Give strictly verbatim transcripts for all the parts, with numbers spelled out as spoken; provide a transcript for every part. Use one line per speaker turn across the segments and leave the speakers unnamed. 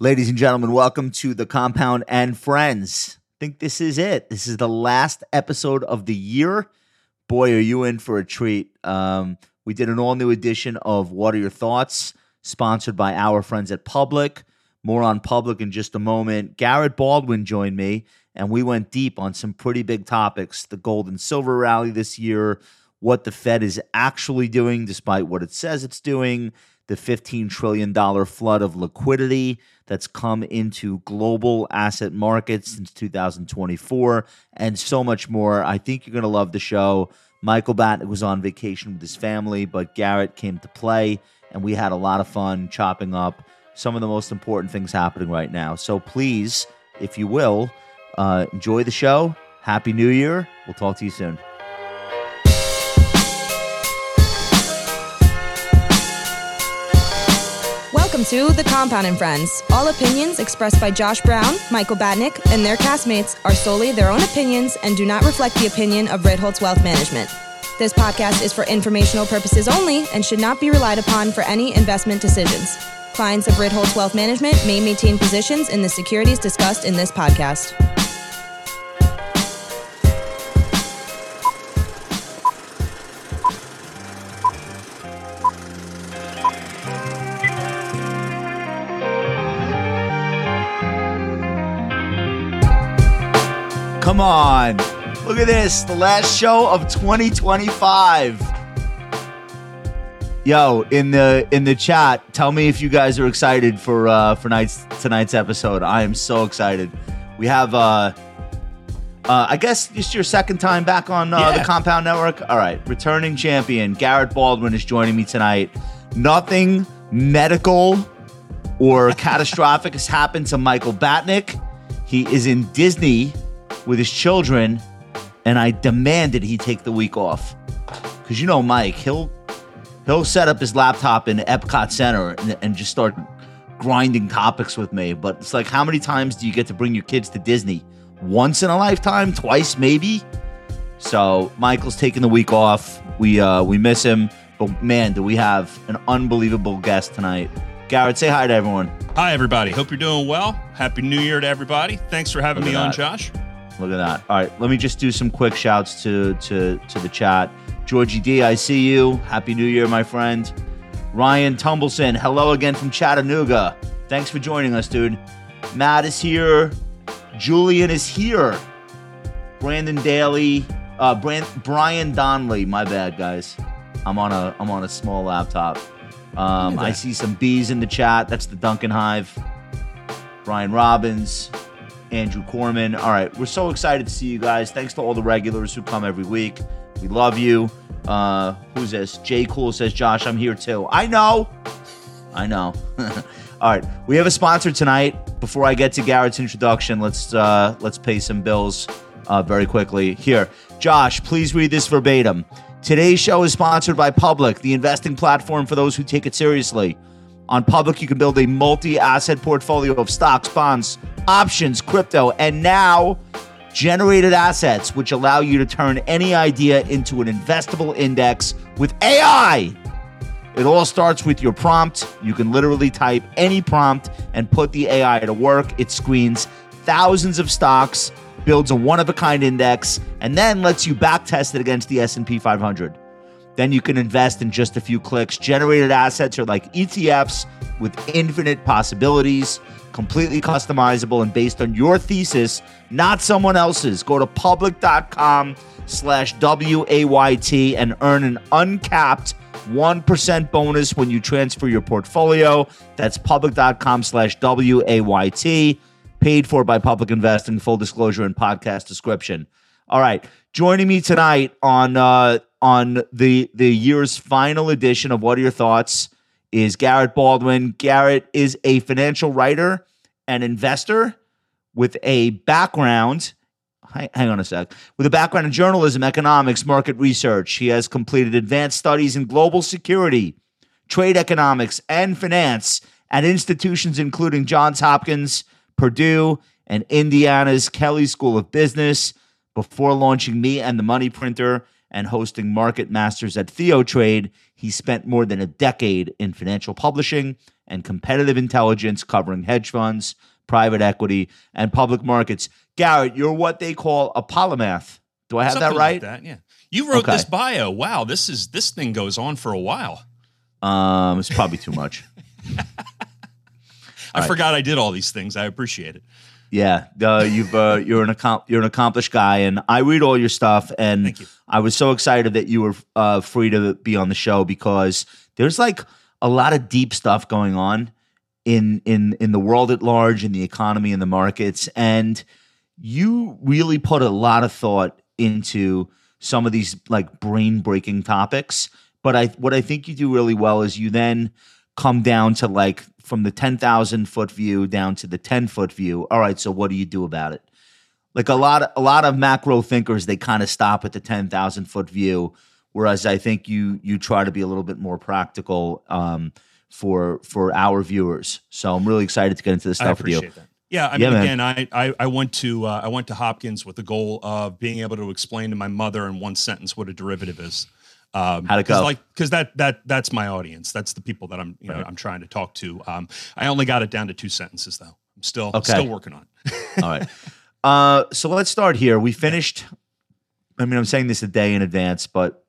Ladies and gentlemen, welcome to The Compound and Friends. I think this is it. This is the last episode of the year. Boy, are you in for a treat. Um, we did an all-new edition of What Are Your Thoughts, sponsored by our friends at Public. More on Public in just a moment. Garrett Baldwin joined me, and we went deep on some pretty big topics. The gold and silver rally this year, what the Fed is actually doing despite what it says it's doing, the fifteen trillion dollars flood of liquidity that's come into global asset markets since two thousand twenty-four, and so much more. I think you're going to love the show. Michael Batnick was on vacation with his family, but Garrett came to play, and we had a lot of fun chopping up some of the most important things happening right now. So please, if you will, uh, enjoy the show. Happy New Year. We'll talk to you soon.
Welcome to The Compound and Friends. All opinions expressed by Josh Brown, Michael Batnick, and their castmates are solely their own opinions and do not reflect the opinion of Ritholtz Wealth Management. This podcast is for informational purposes only and should not be relied upon for any investment decisions. Clients of Ritholtz Wealth Management may maintain positions in the securities discussed in this podcast.
Come on. Look at this. The last show of twenty twenty-five. Yo, in the in the chat, tell me if you guys are excited for uh, for night's, tonight's episode. I am so excited. We have, uh, uh, I guess, just your second time back on uh,
yeah.
the Compound Network. All right. Returning champion Garrett Baldwin is joining me tonight. Nothing medical or catastrophic has happened to Michael Batnick. He is in Disney with his children, and I demanded he take the week off. Because you know Mike, he'll he'll set up his laptop in Epcot Center and, and just start grinding topics with me. But it's like, how many times do you get to bring your kids to Disney? Once in a lifetime? Twice maybe? So Michael's taking the week off. We uh, we miss him. But man, do we have an unbelievable guest tonight. Garrett, say hi to everyone.
Hi, everybody. Hope you're doing well. Happy New Year to everybody. Thanks for having
Look
me
at
on,
that.
Josh.
Look at that. All right, let me just do some quick shouts to to to the chat. Georgie D, I see you. Happy New Year, my friend. Ryan Tumbleson, hello again from Chattanooga. Thanks for joining us, dude. Matt is here. Julian is here. Brandon Daly, uh, Brand, Brian Donnelly. My bad, guys. I'm on a I'm on a small laptop. Um, I see some B's in the chat. That's the Duncan Hive. Brian Robbins. Andrew Corman. All right, we're so excited to see you guys. Thanks to all the regulars who come every week. We love you. Uh, who's this? Jay Cool says, Josh, I'm here too. I know. I know. All right, we have a sponsor tonight. Before I get to Garrett's introduction, let's uh, let's pay some bills uh, very quickly. Here, Josh, please read this verbatim. Today's show is sponsored by Public, the investing platform for those who take it seriously. On Public, you can build a multi-asset portfolio of stocks, bonds, options, crypto, and now generated assets, which allow you to turn any idea into an investable index with A I. It all starts with your prompt. You can literally type any prompt and put the A I to work. It screens thousands of stocks, builds a one-of-a-kind index, and then lets you backtest it against the S and P five hundred. Then you can invest in just a few clicks. Generated assets are like E T Fs with infinite possibilities, completely customizable and based on your thesis, not someone else's. Go to public.com slash W A Y T and earn an uncapped one percent bonus when you transfer your portfolio. That's public.com slash W A Y T. Paid for by Public Investing. Full disclosure in podcast description. All right. Joining me tonight on uh, on the the year's final edition of What Are Your Thoughts is Garrett Baldwin. Garrett is a financial writer and investor with a background, hang on a sec, with a background in journalism, economics, market research. He has completed advanced studies in global security, trade economics, and finance at institutions including Johns Hopkins, Purdue, and Indiana's Kelley School of Business, before launching Me and the Money Printer and hosting Market Masters at TheoTrade. He spent more than a decade in financial publishing and competitive intelligence covering hedge funds, private equity, and public markets. Garrett, you're what they call a polymath. Do I have
Something
that right?
Like that, yeah. You wrote
Okay.
this bio. Wow, this is this thing goes on for a while.
Um, it's probably too much.
I right. forgot I did all these things. I appreciate it.
Yeah, uh, you've uh, you're an accom- you're an accomplished guy, and I read all your stuff, and
Thank you.
I was so excited that you were uh, free to be on the show because there's like a lot of deep stuff going on in in in the world at large, in the economy, in the markets, and you really put a lot of thought into some of these like brain breaking topics. But I what I think you do really well is you then come down to like from the ten thousand foot view down to the ten foot view. All right, so what do you do about it? Like a lot of, a lot of macro thinkers, they kind of stop at the ten thousand foot view, whereas I think you you try to be a little bit more practical um, for for our viewers. So I'm really excited to get into this stuff
I
with you.
appreciate that. Yeah, I
Yeah,
mean,
man.
again, I, I I went to uh, I went to Hopkins with the goal of being able to explain to my mother in one sentence what a derivative is. Um,
How'd it
cause
go?
like, cause that, that, that's my audience. That's the people that I'm, you know,
Right.
I'm trying to talk to. Um, I only got it down to two sentences though. I'm still,
Okay.
still working on it.
All right. Uh, so let's start here. We finished, I mean, I'm saying this a day in advance, but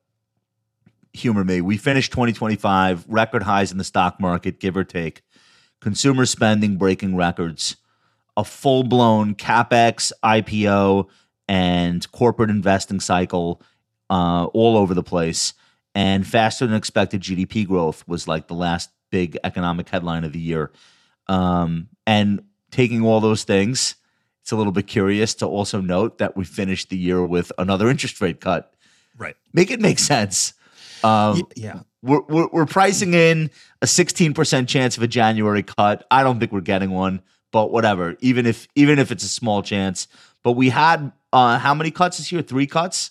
humor me. We finished twenty twenty-five, record highs in the stock market, give or take. Consumer spending breaking records. A full-blown CapEx, I P O, and corporate investing cycle uh, all over the place. And faster than expected G D P growth was like the last big economic headline of the year. Um, and taking all those things, it's a little bit curious to also note that we finished the year with another interest rate cut.
Right.
Make it make sense. Um,
Y- yeah.
we're, we're, we're pricing in a sixteen percent chance of a January cut. I don't think we're getting one, but whatever. Even if even if it's a small chance, but we had uh, how many cuts this year? Three cuts.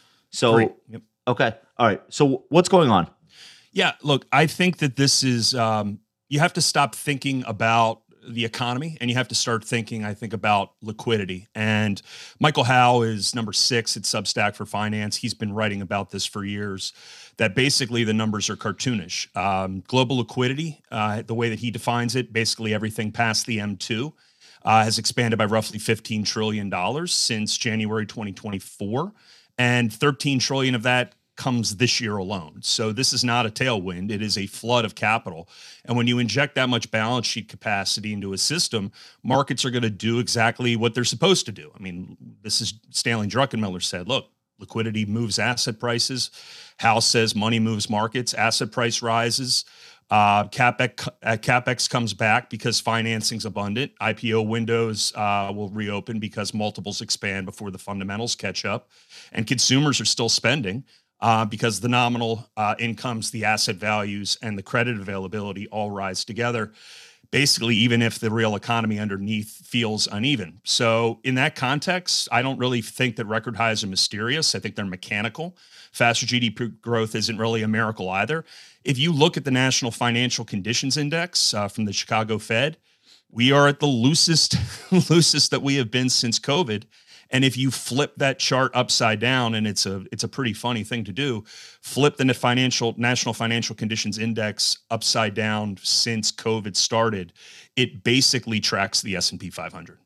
So
Three. Yep.
okay, all right. So what's going on?
Yeah, look, I think that this is, um, you have to stop thinking about the economy and you have to start thinking, I think, about liquidity. And Michael Howe is number six at Substack for Finance. He's been writing about this for years, that basically the numbers are cartoonish. Um, global liquidity, uh, the way that he defines it, basically everything past the M two, uh, has expanded by roughly fifteen trillion dollars since January twenty twenty-four. And thirteen trillion dollars of that comes this year alone. So this is not a tailwind. It is a flood of capital. And when you inject that much balance sheet capacity into a system, markets are going to do exactly what they're supposed to do. I mean, this is Stanley Druckenmiller said, look, liquidity moves asset prices. House says money moves markets. Asset price rises. Uh, CapEx, uh, CapEx comes back because financing's abundant. I P O windows uh, will reopen because multiples expand before the fundamentals catch up. And consumers are still spending. Uh, because the nominal uh, incomes, the asset values, and the credit availability all rise together, basically, even if the real economy underneath feels uneven. So in that context, I don't really think that record highs are mysterious. I think they're mechanical. Faster G D P growth isn't really a miracle either. If you look at the National Financial Conditions Index uh, from the Chicago Fed, we are at the loosest, loosest that we have been since COVID. And if you flip that chart upside down, and it's a it's a pretty funny thing to do, flip the financial National Financial Conditions Index upside down since COVID started, it basically tracks the S and P five hundred.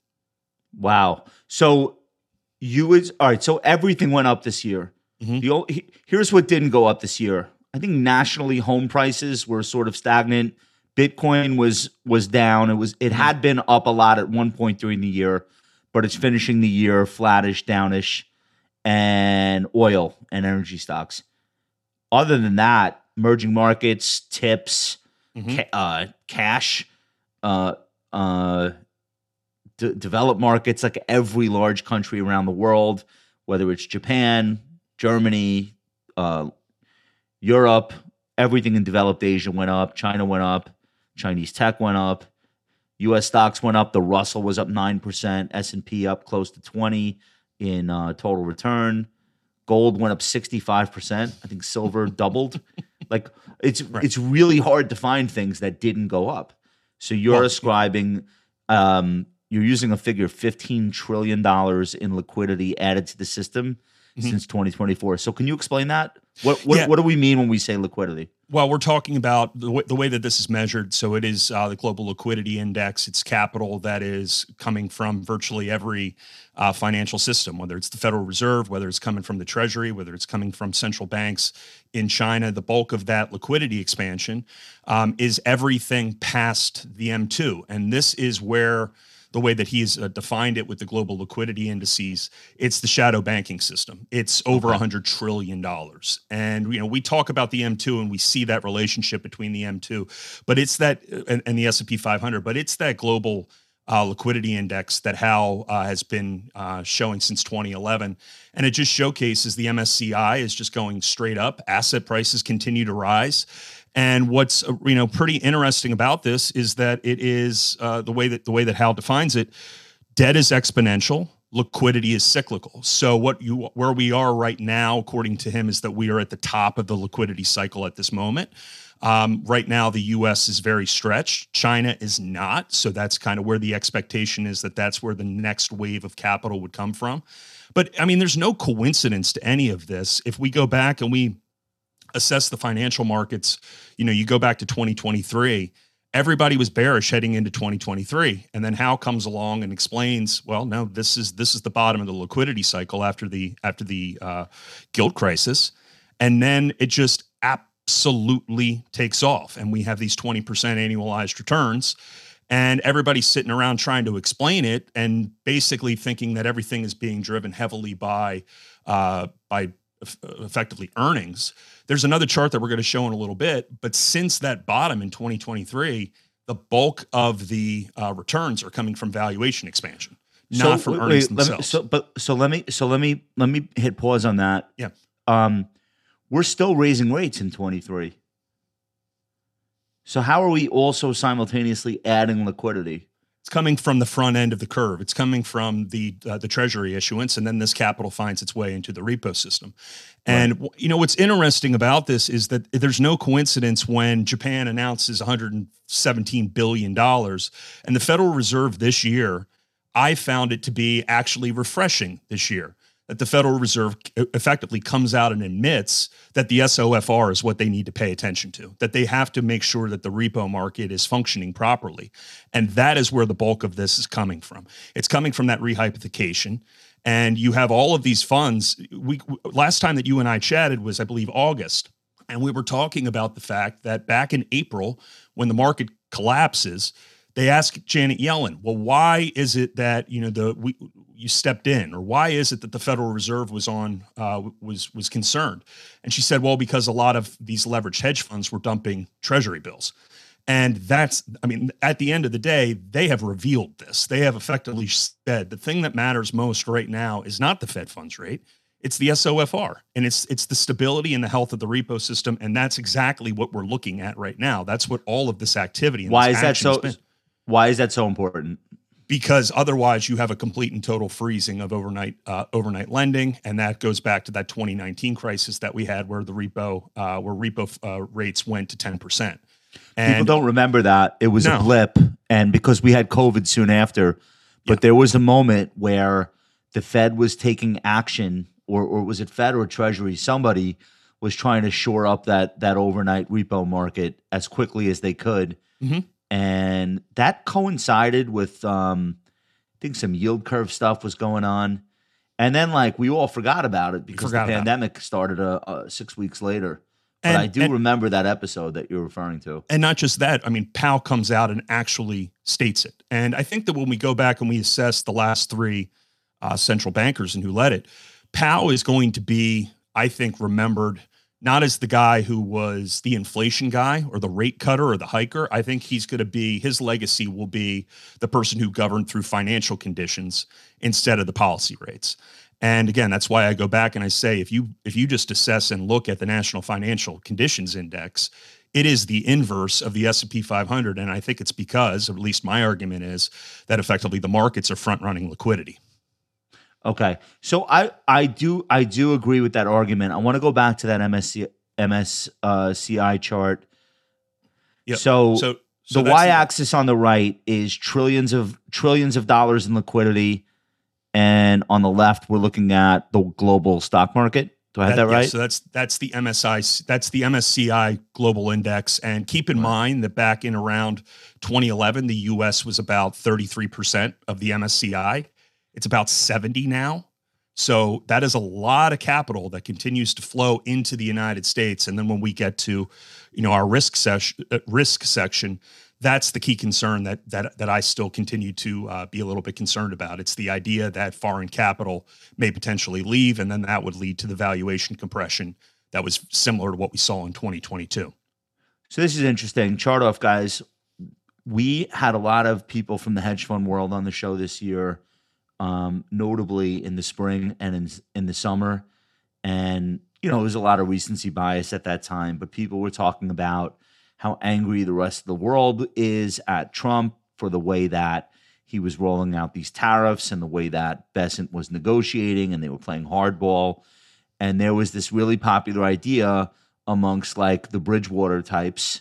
Wow. So you was all right. So everything went up this year.
Mhm.
The o- he- here's what didn't go up this year. I think nationally home prices were sort of stagnant. Bitcoin was was down. It was it had been up a lot at one point during the year, but it's finishing the year flattish, downish, and oil and energy stocks. Other than that, emerging markets, tips,
Mhm.
ca- uh, cash, uh, uh, de- developed markets, like every large country around the world, whether it's Japan, Germany, uh, Europe, everything in developed Asia went up. China went up. Chinese tech went up. U S stocks went up. The Russell was up nine percent. S and P up close to twenty in uh, total return. Gold went up sixty-five percent. I think silver doubled. Like it's
Right.
it's really hard to find things that didn't go up. So you're
Well,
ascribing, um, you're using a figure of fifteen trillion dollars in liquidity added to the system
Mhm.
since twenty twenty-four. So can you explain that? What what,
Yeah.
what do we mean when we say liquidity?
Well, we're talking about the way, the way that this is measured. So it is uh, the Global Liquidity Index. It's capital that is coming from virtually every uh, financial system, whether it's the Federal Reserve, whether it's coming from the Treasury, whether it's coming from central banks in China. The bulk of that liquidity expansion um, is everything past the M two. And this is where the way that he's uh, defined it with the global liquidity indices, it's the shadow banking system. It's over one hundred trillion dollars. And, you know, we talk about the M two and we see that relationship between the M two, but it's that, and, and the S and P five hundred, but it's that global uh, liquidity index that Hal uh, has been uh, showing since twenty eleven. And it just showcases the M S C I is just going straight up. Asset prices continue to rise. And what's uh, you know pretty interesting about this is that it is uh, the way that the way that Hal defines it. Debt is exponential. Liquidity is cyclical. So what you where we are right now, according to him, is that we are at the top of the liquidity cycle at this moment. Um, right now, the U S is very stretched. China is not. So that's kind of where the expectation is that that's where the next wave of capital would come from. But I mean, there's no coincidence to any of this. If we go back and we assess the financial markets, you know, you go back to twenty twenty-three, everybody was bearish heading into twenty twenty-three. And then Hal comes along and explains, well, no, this is, this is the bottom of the liquidity cycle after the, after the uh, gilt crisis. And then it just absolutely takes off. And we have these twenty percent annualized returns, and everybody's sitting around trying to explain it and basically thinking that everything is being driven heavily by, uh, by effectively earnings. There's another chart that we're going to show in a little bit, but since that bottom in twenty twenty-three, the bulk of the uh, returns are coming from valuation expansion, not so, from wait, earnings wait, themselves.
Me, so, but so let me so let me let me hit pause on that.
Yeah,
um, we're still raising rates in twenty-three. So how are we also simultaneously adding liquidity?
It's coming from the front end of the curve. It's coming from the uh, the Treasury issuance, and then this capital finds its way into the repo system. And right. you know what's interesting about this is that there's no coincidence when Japan announces one hundred seventeen billion dollars, and the Federal Reserve this year, I found it to be actually refreshing this year, that the Federal Reserve effectively comes out and admits that the S O F R is what they need to pay attention to, that they have to make sure that the repo market is functioning properly. And that is where the bulk of this is coming from. It's coming from that rehypothecation. And you have all of these funds. We last time that you and I chatted was, I believe, August. And we were talking about the fact that back in April, when the market collapses, they asked Janet Yellen, well, why is it that, you know, the we you stepped in, or why is it that the Federal Reserve was on uh, was was concerned? And she said, well, because a lot of these leveraged hedge funds were dumping Treasury bills. And that's, I mean, at the end of the day, they have revealed this. They have effectively said the thing that matters most right now is not the Fed funds rate. It's the S O F R, and it's it's the stability and the health of the repo system. And that's exactly what we're looking at right now. That's what all of this activity and
why
this
is that so?
Been.
Why is that so important?
Because otherwise you have a complete and total freezing of overnight uh, overnight lending, and that goes back to that twenty nineteen crisis that we had, where the repo uh, where repo uh, rates went to ten percent. And
people don't remember that. It was
no.
a blip, and because we had COVID soon after, but yeah. there was a moment where the Fed was taking action, or or was it Fed or Treasury? Somebody was trying to shore up that that overnight repo market as quickly as they could.
Mm-hmm.
And that coincided with, um, I think some yield curve stuff was going on. And then, like, we all forgot about it because the pandemic started uh, uh, six weeks later. But and, I do and, remember that episode that you're referring to.
And not just that, I mean, Powell comes out and actually states it. And I think that when we go back and we assess the last three uh, central bankers and who led it, Powell is going to be, I think, remembered not as the guy who was the inflation guy or the rate cutter or the hiker. I think he's going to be, his legacy will be the person who governed through financial conditions instead of the policy rates. And again, that's why I go back and I say, if you if you just assess and look at the National Financial Conditions Index, it is the inverse of the S and P five hundred. And I think it's because, or at least my argument is, that effectively the markets are front-running liquidity.
Okay, so I I do I do agree with that argument. I want to go back to that M S C I chart.
Yep.
So,
so, so
the y-axis on the right is trillions of trillions of dollars in liquidity, and on the left we're looking at the global stock market. Do I have
That-
that,
yeah,
right?
so that's that's the M S I, that's the M S C I Global Index. And keep in mind that back in around twenty eleven, the U S was about thirty-three percent of the M S C I. It's about seventy now. So that is a lot of capital that continues to flow into the United States. And then when we get to, you know, our risk section, uh, risk section, that's the key concern that that that I still continue to uh, be a little bit concerned about. It's the idea that foreign capital may potentially leave, and then that would lead to the valuation compression that was similar to what we saw in twenty twenty-two.
So this is interesting. Chart off, guys. We had a lot of people from the hedge fund world on the show this year, um, notably in the spring and in in the summer. And, you know, there was a lot of recency bias at that time, but people were talking about how angry the rest of the world is at Trump for the way that he was rolling out these tariffs and the way that Bessent was negotiating, and they were playing hardball. And there was this really popular idea amongst like the Bridgewater types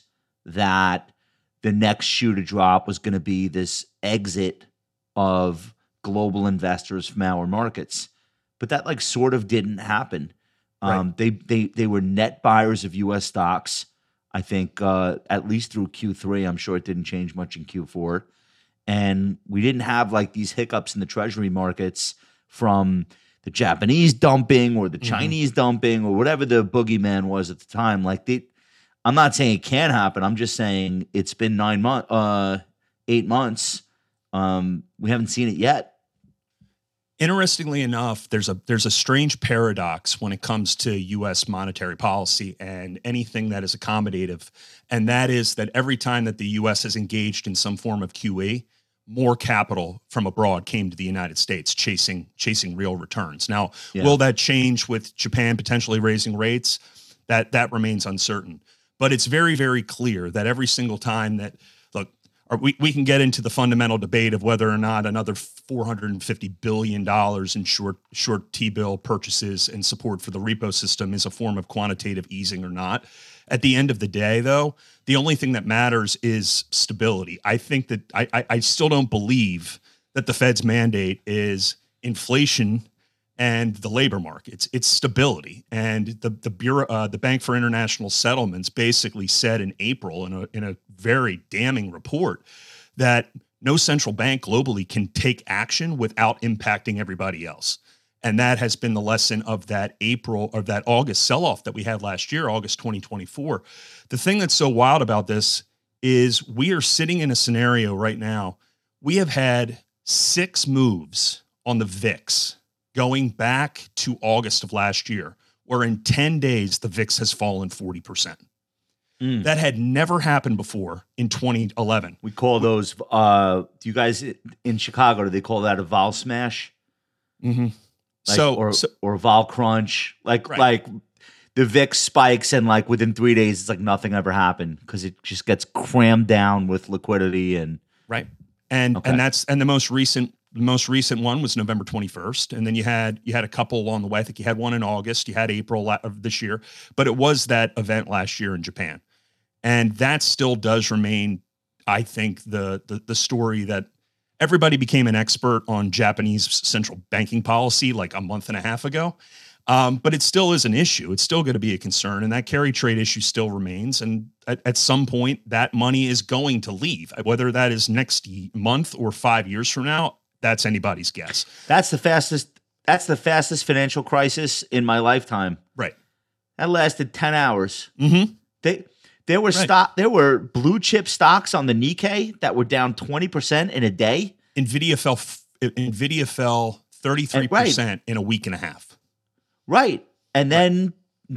that the next shoe to drop was going to be this exit of global investors from our markets. But that like sort of didn't happen.
Right.
Um, they they they were net buyers of U S stocks. I think uh, at least through Q three. I'm sure it didn't change much in Q four. And we didn't have like these hiccups in the treasury markets from the Japanese dumping or the
Mhm.
Chinese dumping or whatever the boogeyman was at the time. Like they, I'm not saying it can happen. I'm just saying it's been nine months, uh, eight months. Um, we haven't seen it yet.
Interestingly enough, there's a there's a strange paradox when it comes to U S monetary policy and anything that is accommodative, and that is that every time that the U S has engaged in some form of Q E, more capital from abroad came to the United States chasing chasing real returns. Now,
Yeah.
will that change with Japan potentially raising rates? That that remains uncertain. But it's very, very clear that every single time that look, or we, we can get into the fundamental debate of whether or not another four hundred fifty billion dollars in short short T-bill purchases and support for the repo system is a form of quantitative easing or not. At the end of the day, though, the only thing that matters is stability. I think that I, I, I still don't believe that the Fed's mandate is inflation and the labor markets. It's stability. And the the Bureau, uh, the Bank for International Settlements, basically said in April in a in a very damning report that no central bank globally can take action without impacting everybody else. And that has been the lesson of that April or that August sell-off that we had last year, August twenty twenty-four. The thing that's so wild about this is we are sitting in a scenario right now. We have had six moves on the V I X going back to August of last year, where in ten days, the V I X has fallen forty percent.
Mm.
That had never happened before in twenty eleven.
We call those, uh, do you guys in Chicago, do they call that a vol smash?
Mm-hmm.
Like,
so,
or,
so
or vol crunch? Like,
Right.
like the V I X spikes and like within three days, it's like nothing ever happened because it just gets crammed down with liquidity and
right. And,
Okay.
and that's, and the most recent, the most recent one was November twenty-first. And then you had, you had a couple along the way. I think you had one in August, you had April la- of this year, but it was that event last year in Japan. And that still does remain, I think, the, the, the story that everybody became an expert on Japanese central banking policy like a month and a half ago. Um, but it still is an issue. It's still going to be a concern. And that carry trade issue still remains. And at, at some point, that money is going to leave. Whether that is next ye- month or five years from now, that's anybody's guess.
that's the fastest, that's the fastest financial crisis in my lifetime.
Right.
That lasted ten hours.
Mm-hmm.
They, there were
Right.
stock, there were blue chip stocks on the Nikkei that were down twenty percent in a day.
NVIDIA fell, f- NVIDIA fell thirty-three percent in a week and a half.
Right. And then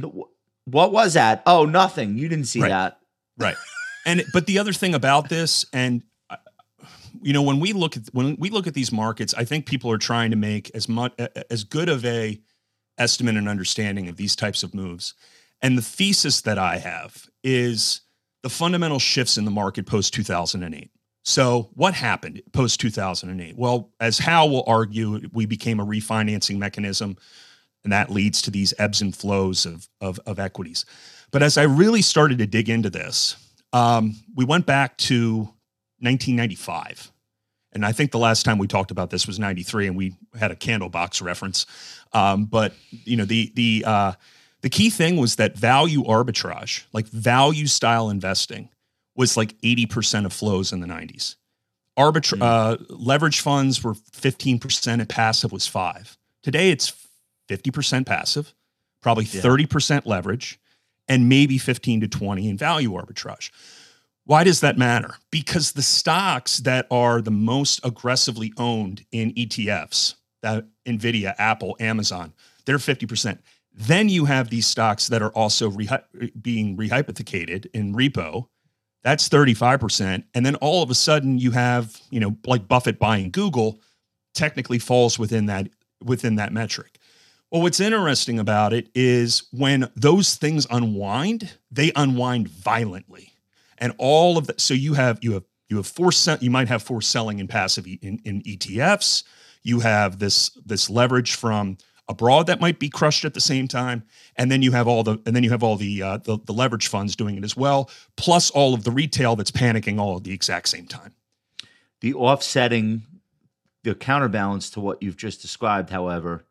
what was that? Oh, nothing. You didn't see
Right.
that.
Right. And, but the other thing about this, and uh, you know, when we look at, when we look at these markets, I think people are trying to make as much, as good of a estimate and understanding of these types of moves. And the thesis that I have is the fundamental shifts in the market post two thousand eight. So what happened post two thousand eight? Well, as Hal will argue, we became a refinancing mechanism, and that leads to these ebbs and flows of, of, of equities. But as I really started to dig into this, um, we went back to nineteen ninety-five. And I think the last time we talked about this was ninety-three, and we had a Candlebox reference. Um, but you know, the the uh, the key thing was that value arbitrage, like value style investing, was like eighty percent of flows in the nineties. Arbitra- mm. uh, leverage funds were fifteen percent, and passive was five. Today it's fifty percent passive, probably yeah. thirty percent leverage, and maybe fifteen to twenty in value arbitrage. Why does that matter? Because the stocks that are the most aggressively owned in E T Fs, that NVIDIA, Apple, Amazon, they're fifty percent. Then you have these stocks that are also re- being rehypothecated in repo. That's thirty-five percent. And then all of a sudden you have, you know, like Buffett buying Google technically falls within that, within that metric. Well, what's interesting about it is when those things unwind, they unwind violently. And all of that, so you have you have you have forced you might have forced selling in passive in, in E T Fs. You have this this leverage from abroad that might be crushed at the same time, and then you have all the and then you have all the uh, the, the leverage funds doing it as well, plus all of the retail that's panicking all at the exact same time.
The offsetting, the counterbalance to what you've just described, however,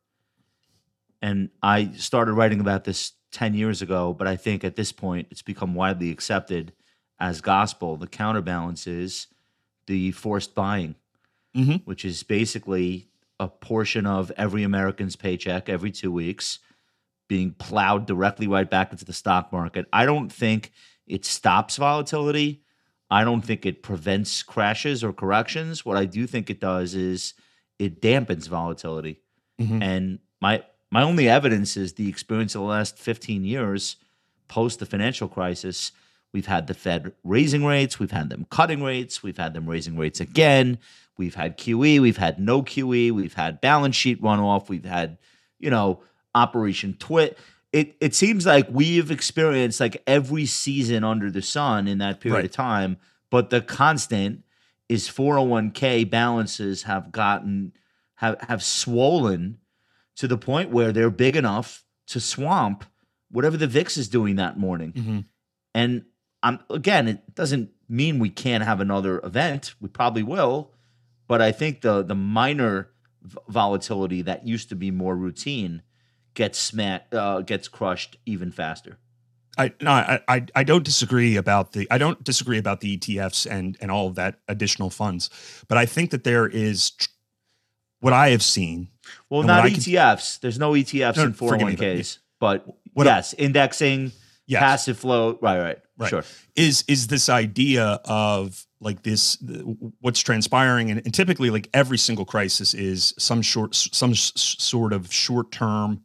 and I started writing about this ten years ago, but I think at this point it's become widely accepted as gospel. The counterbalance is the forced buying, mm-hmm. which is basically a portion of every American's paycheck every two weeks being plowed directly right back into the stock market. I don't think it stops volatility. I don't think it prevents crashes or corrections. What I do think it does is it dampens volatility. Mm-hmm. And my my only evidence is the experience of the last fifteen years post the financial crisis. We've had the Fed raising rates. We've had them cutting rates. We've had them raising rates again. We've had Q E. We've had no Q E. We've had balance sheet runoff. We've had, you know, Operation Twit. It it seems like we've experienced like every season under the sun in that period right. of time. But the constant is four oh one k balances have gotten have have swollen to the point where they're big enough to swamp whatever the V I X is doing that morning. Mm-hmm. And Um, again, it doesn't mean we can't have another event. We probably will, but I think the the minor v- volatility that used to be more routine gets smat uh, gets crushed even faster.
I no, I, I I don't disagree about the I don't disagree about the E T Fs and and all of that additional funds, but I think that there is tr- what I have seen.
Well, not E T Fs. Can, There's no E T Fs no, in four oh one k's, but, but yes, I, indexing. Yes. Passive flow, right, right,
right.
Sure.
Is is this idea of like this? What's transpiring, and, and typically, like every single crisis is some short, some s- sort of short term,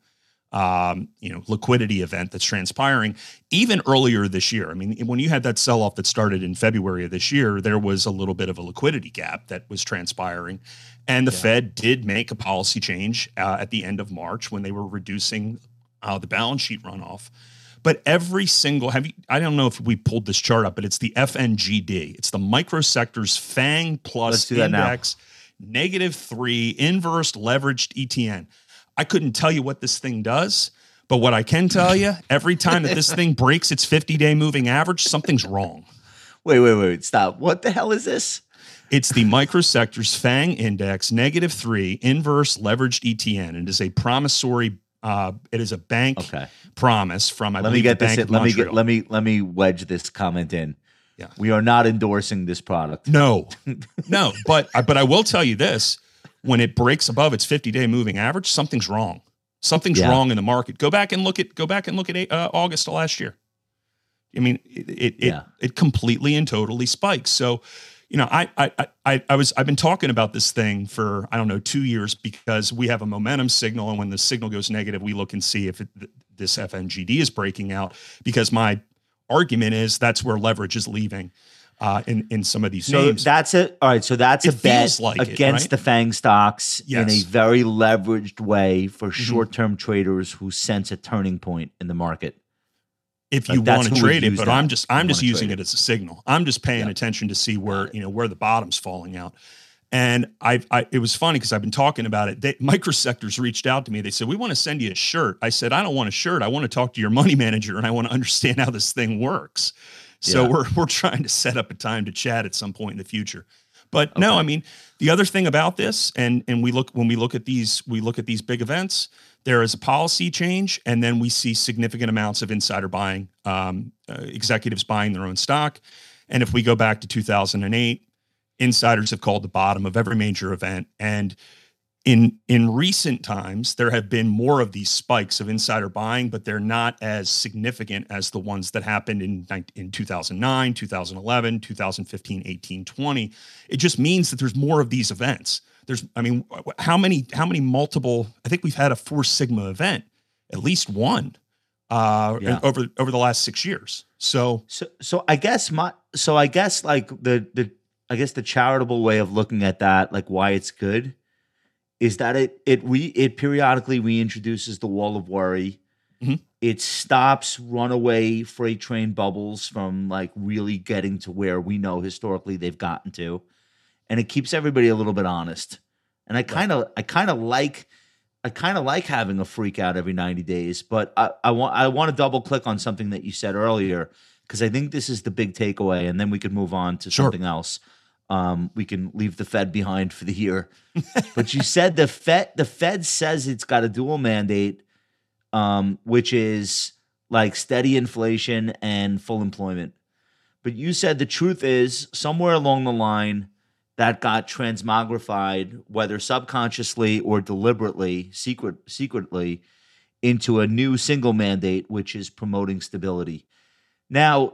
um, you know, liquidity event that's transpiring. Even earlier this year, I mean, when you had that sell off that started in February of this year, there was a little bit of a liquidity gap that was transpiring, and the yeah. Fed did make a policy change uh, at the end of March when they were reducing uh, the balance sheet runoff. But every single, have you, I don't know if we pulled this chart up, but it's the F N G D. It's the microsectors FANG plus index, negative three, inverse leveraged E T N. I couldn't tell you what this thing does, but what I can tell you, every time that this thing breaks its fifty-day moving average, something's wrong.
Wait, wait, wait, stop. What the hell is this?
It's the microsectors FANG index, negative three, inverse leveraged E T N. It is a promissory Uh, it is a bank okay. promise from I
let me get this in, let me get let me let me wedge this comment in. Yeah, we are not endorsing this product.
No, no, but but I will tell you this: when it breaks above its fifty-day moving average, something's wrong. Something's yeah. wrong in the market. Go back and look at go back and look at uh, August of last year. I mean, it it, yeah. it it completely and totally spikes. So. You know, I, I, I, I was, I've been talking about this thing for, I don't know, two years because we have a momentum signal. And when the signal goes negative, we look and see if it, this F N G D is breaking out, because my argument is that's where leverage is leaving uh, in, in some of these
so
names.
That's it. All right. So that's it a bet like against it, right? the FANG stocks yes. in a very leveraged way for mm-hmm. short-term traders who sense a turning point in the market.
If you
like
want to trade it, but
that.
I'm just I'm just using
it.
it as a signal. I'm just paying yeah. attention to see where you know where the bottom's falling out. And I, I it was funny because I've been talking about it. They, Microsectors reached out to me. They said, we want to send you a shirt. I said, I don't want a shirt. I want to talk to your money manager and I want to understand how this thing works. So yeah. we're we're trying to set up a time to chat at some point in the future. But
Okay.
no, I mean, the other thing about this, and and we look when we look at these, we look at these big events, there is a policy change, and then we see significant amounts of insider buying, um, uh, executives buying their own stock. And if we go back to two thousand eight, insiders have called the bottom of every major event. And in in recent times, there have been more of these spikes of insider buying, but they're not as significant as the ones that happened in, in two thousand nine, two thousand eleven, two thousand fifteen, eighteen, twenty. It just means that there's more of these events. There's, I mean, how many, how many multiple, I think we've had a Four Sigma event, at least one, uh,
Yeah.
over, over the last six years. So,
So, so I guess my, so I guess like the, the, I guess the charitable way of looking at that, like why it's good, is that it, it re, it periodically reintroduces the wall of worry.
Mhm.
It stops runaway freight train bubbles from like really getting to where we know historically they've gotten to. And it keeps everybody a little bit honest. And I kind of, I kind of like, I kind of like having a freak out every ninety days, but I, I want, I want to double click on something that you said earlier, because I think this is the big takeaway, and then we could move on to
Sure.
something else. Um, we can leave the Fed behind for the year. But you said the Fed, the Fed says it's got a dual mandate, um, which is like steady inflation and full employment. But you said the truth is somewhere along the line that got transmogrified, whether subconsciously or deliberately, secret, secretly, into a new single mandate, which is promoting stability. Now,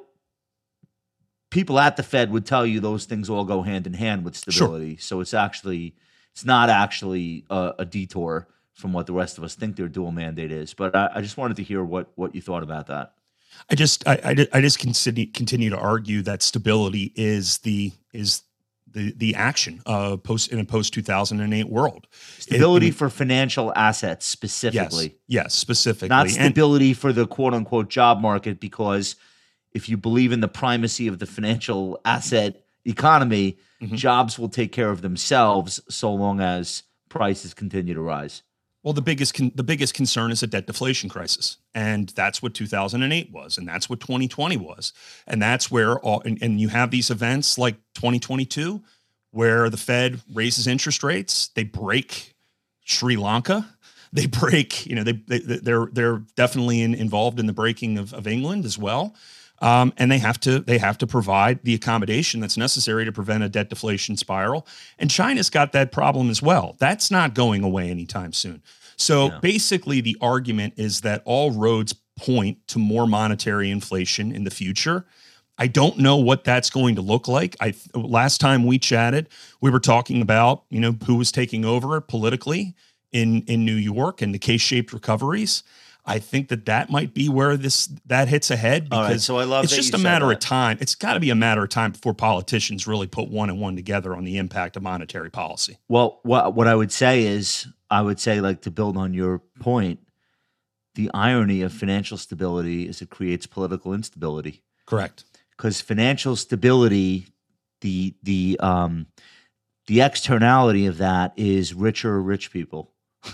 people at the Fed would tell you those things all go hand in hand with stability. So it's actually, it's not actually a, a detour from what the rest of us think their dual mandate is. But I, I just wanted to hear what what you thought about that.
I just, I, I, I just continue, continue to argue that stability is the, is the, the action of post in a post two thousand eight world.
Stability
It-
for financial assets specifically.
Yes, yes, specifically.
Not
And-
stability for the quote unquote job market, because if you believe in the primacy of the financial asset economy,
Mhm.
jobs will take care of themselves so long as prices continue to rise.
Well, the biggest con- the biggest concern is a debt deflation crisis, and that's what two thousand eight was, and that's what twenty twenty was, and that's where all and, and you have these events like twenty twenty-two, where the Fed raises interest rates, they break Sri Lanka, they break, you know, they, they they're they're definitely in, involved in the breaking of, of England as well. Um, and they have to they have to provide the accommodation that's necessary to prevent a debt deflation spiral. And China's got that problem as well. That's not going away anytime soon. So
Yeah.
basically, the argument is that all roads point to more monetary inflation in the future. I don't know what that's going to look like. I last time we chatted, we were talking about, you know, who was taking over politically in in New York and the K-shaped recoveries. I think that that might be where this that hits ahead,
All right,
because
so I love
it's
that
just
you
a
said
matter
that.
of time. It's got to be a matter of time before politicians really put one and one together on the impact of monetary policy.
Well, what what I would say is, I would say, like, to build on your point, the irony of financial stability is it creates political instability.
Correct.
Because financial stability, the the um, the externality of that is richer rich people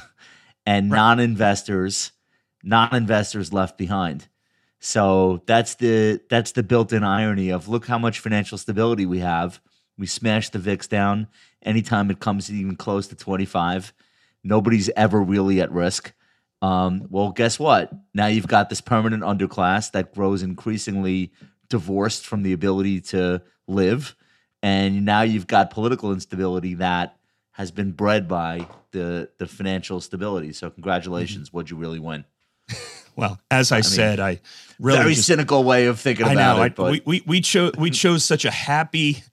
and
Right.
non-investors, non-investors left behind. So that's the that's the built-in irony of, look how much financial stability we have. We smash the V I X down anytime it comes even close to twenty-five. Nobody's ever really at risk. Um, well, guess what? Now you've got this permanent underclass that grows increasingly divorced from the ability to live. And now you've got political instability that has been bred by the the financial stability. So congratulations.
Mm-hmm.
What'd you really win?
Well, as I,
mean,
said, I really
Very
just,
cynical way of thinking
I
about
know.
it.
I,
but
we we we chose we chose such a happy.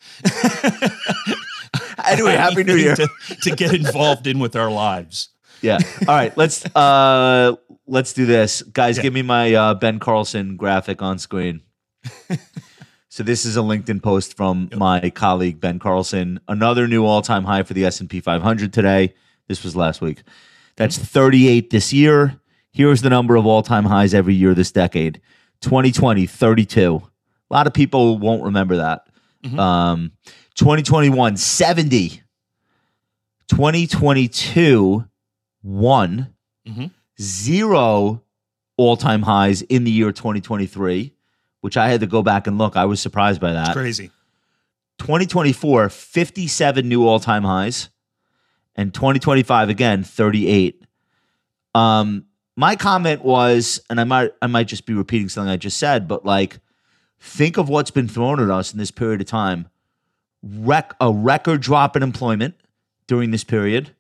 anyway, Happy New
thing
Year.
to, to get involved in with our lives.
Yeah. All right. Let's uh let's do this. Guys,
Yeah.
give me my uh, Ben Carlson graphic on screen. So this is a LinkedIn post from
Yep.
my colleague Ben Carlson. Another new all-time high for the S and P five hundred today. This was last week. That's thirty-eight this year. Here's the number of all-time highs every year this decade. twenty twenty, thirty-two. A lot of people won't remember that.
Mhm.
Um, twenty twenty-one, seventy. twenty twenty-two, one.
Mhm.
Zero all-time highs in the year twenty twenty-three, which I had to go back and look. I was surprised by
It's
that.
crazy.
twenty twenty-four, one. twenty twenty-four, zero all-time highs in the year twenty twenty-three, which I had to go back and look. I was surprised by that. twenty twenty-four, fifty-seven new all-time highs, and twenty twenty-five again, thirty-eight. Um, my comment was, and I might I might just be repeating something I just said, but like, think of what's been thrown at us in this period of time. Rec- a record drop in employment during this period,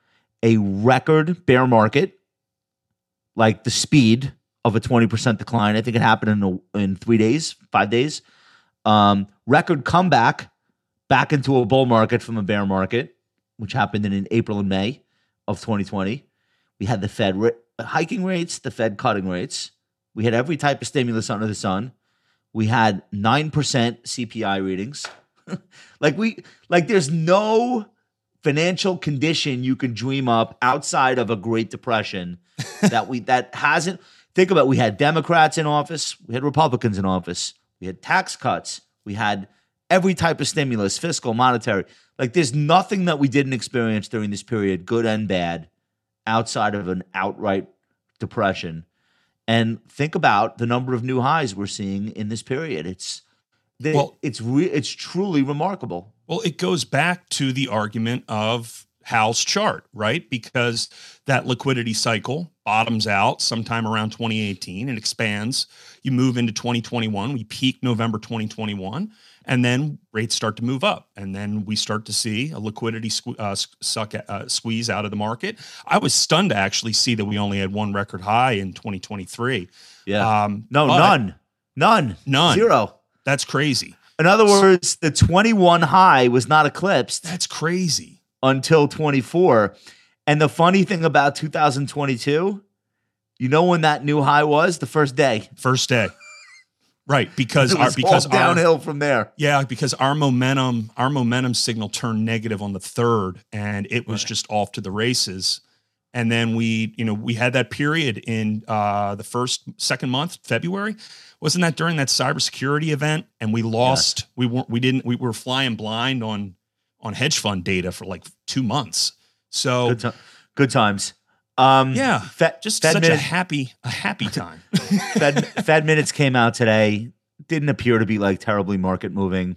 a record bear market, like the speed of a twenty percent decline. I think it happened in a, in three days, five days. Um, record comeback back into a bull market from a bear market, which happened in, in April and May of twenty twenty. We had the Fed ri- hiking rates, the Fed cutting rates. We had every type of stimulus under the sun. We had nine percent C P I readings. like we, like there's no financial condition you can dream up outside of a Great Depression that we, that hasn't, think about it, we had Democrats in office. We had Republicans in office. We had tax cuts. We had every type of stimulus, fiscal, monetary. Like there's nothing that we didn't experience during this period, good and bad, outside of an outright depression. And think about the number of new highs we're seeing in this period. It's they,
well,
it's re, it's truly remarkable.
Well, it goes back to the argument of Howell's chart, right? Because that liquidity cycle bottoms out sometime around twenty eighteen and expands. You move into twenty twenty-one. We peak November twenty twenty-one, and then rates start to move up. And then we start to see a liquidity sque- uh, suck, uh, squeeze out of the market. I was stunned to actually see that we only had one record high in twenty twenty-three.
Yeah. Um, no, none. None.
None.
Zero.
That's crazy.
In other words, the twenty-one high was not eclipsed.
That's crazy.
Until twenty-four. And the funny thing about two thousand twenty-two, you know when that new high was? The first day.
First day. Right, because
it was
our because
all downhill
our,
from there.
Yeah, because our momentum, our momentum signal turned negative on the third, and it was right. just off to the races. And then we, you know, we had that period in uh, the first, second month, February. Wasn't that during that cybersecurity event? And we lost. Yes. We weren't. We didn't. We were flying blind on on hedge fund data for like two months. So
good, to- good times. Um,
yeah,
Fed,
just
Fed
such
minutes,
a happy, a happy time.
Fed, Fed minutes came out today. Didn't appear to be like terribly market moving.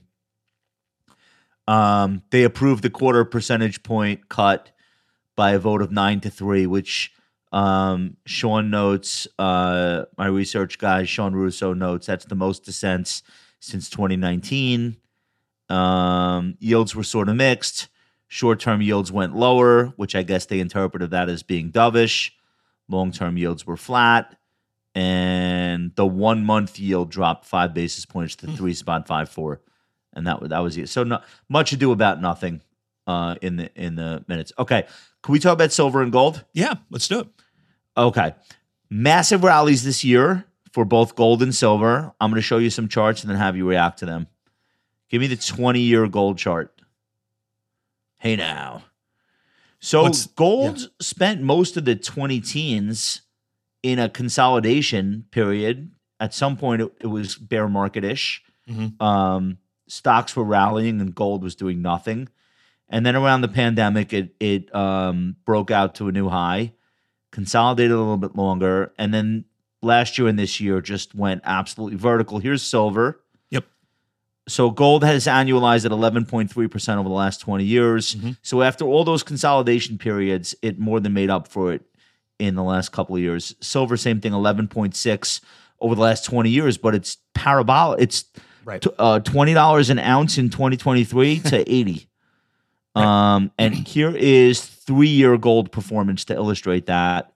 Um, they approved the quarter percentage point cut by a vote of nine to three, which um, Sean notes, uh, my research guy, Sean Russo notes, that's the most dissents since twenty nineteen. Um, yields were sort of mixed. Short-term yields went lower, which I guess they interpreted that as being dovish. Long-term yields were flat. And the one-month yield dropped five basis points to three spot five four, and that that was it. So not much ado about nothing uh, in the in the minutes. Okay, can we talk about silver and gold?
Yeah, let's do it.
Okay, massive rallies this year for both gold and silver. I'm going to show you some charts and then have you react to them. Give me the twenty-year gold chart. Hey now, so What's, gold yeah. spent most of the twenty teens in a consolidation period. At some point, it, it was bear market-ish. Mm-hmm. Um, stocks were rallying and gold was doing nothing. And then around the pandemic, it it um, broke out to a new high, consolidated a little bit longer, and then last year and this year just went absolutely vertical. Here's silver.
Yep.
So gold has annualized at eleven point three percent over the last twenty years. Mm-hmm. So after all those consolidation periods, it more than made up for it in the last couple of years. Silver, same thing, eleven point six over the last twenty years, but it's parabolic. It's
right.
t- uh, twenty dollars an ounce in twenty twenty-three to eighty. Right. Um, and here is three-year gold performance to illustrate that.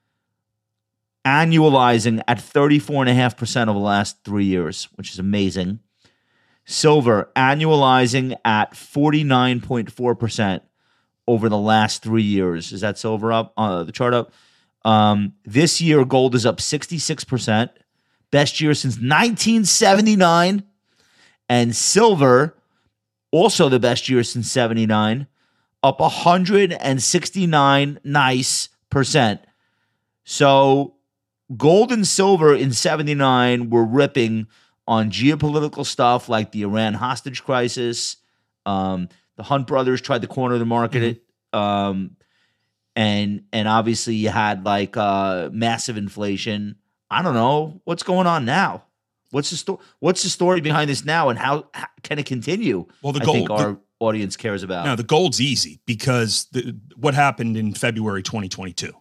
Annualizing at thirty-four point five percent over the last three years, which is amazing. Silver annualizing at forty-nine point four percent over the last three years. Is that silver up? Uh, the chart up? Um, this year, gold is up sixty-six percent. Best year since nineteen seventy-nine. And silver, also the best year since seventy-nine, up one hundred sixty-nine nice percent. So gold and silver in seventy-nine were ripping on geopolitical stuff like the Iran hostage crisis. Um, the Hunt brothers tried to corner the market. Mm-hmm. Um, and and obviously you had like uh, massive inflation. I don't know. What's going on now? What's the story? What's the story behind this now, and how, how can it continue?
Well, the
I
gold,
think our
the,
audience cares about.
No, the gold's easy because the, what happened in February twenty twenty-two?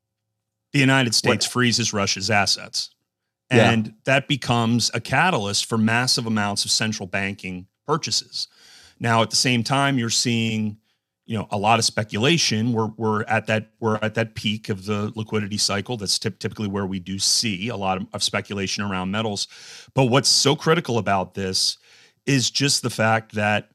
The United States what? freezes Russia's assets. And yeah. that becomes a catalyst for massive amounts of central banking purchases. Now, at the same time, you're seeing, you know, a lot of speculation. We're we're at that we're at that peak of the liquidity cycle. That's typ- typically where we do see a lot of, of speculation around metals. But what's so critical about this is just the fact that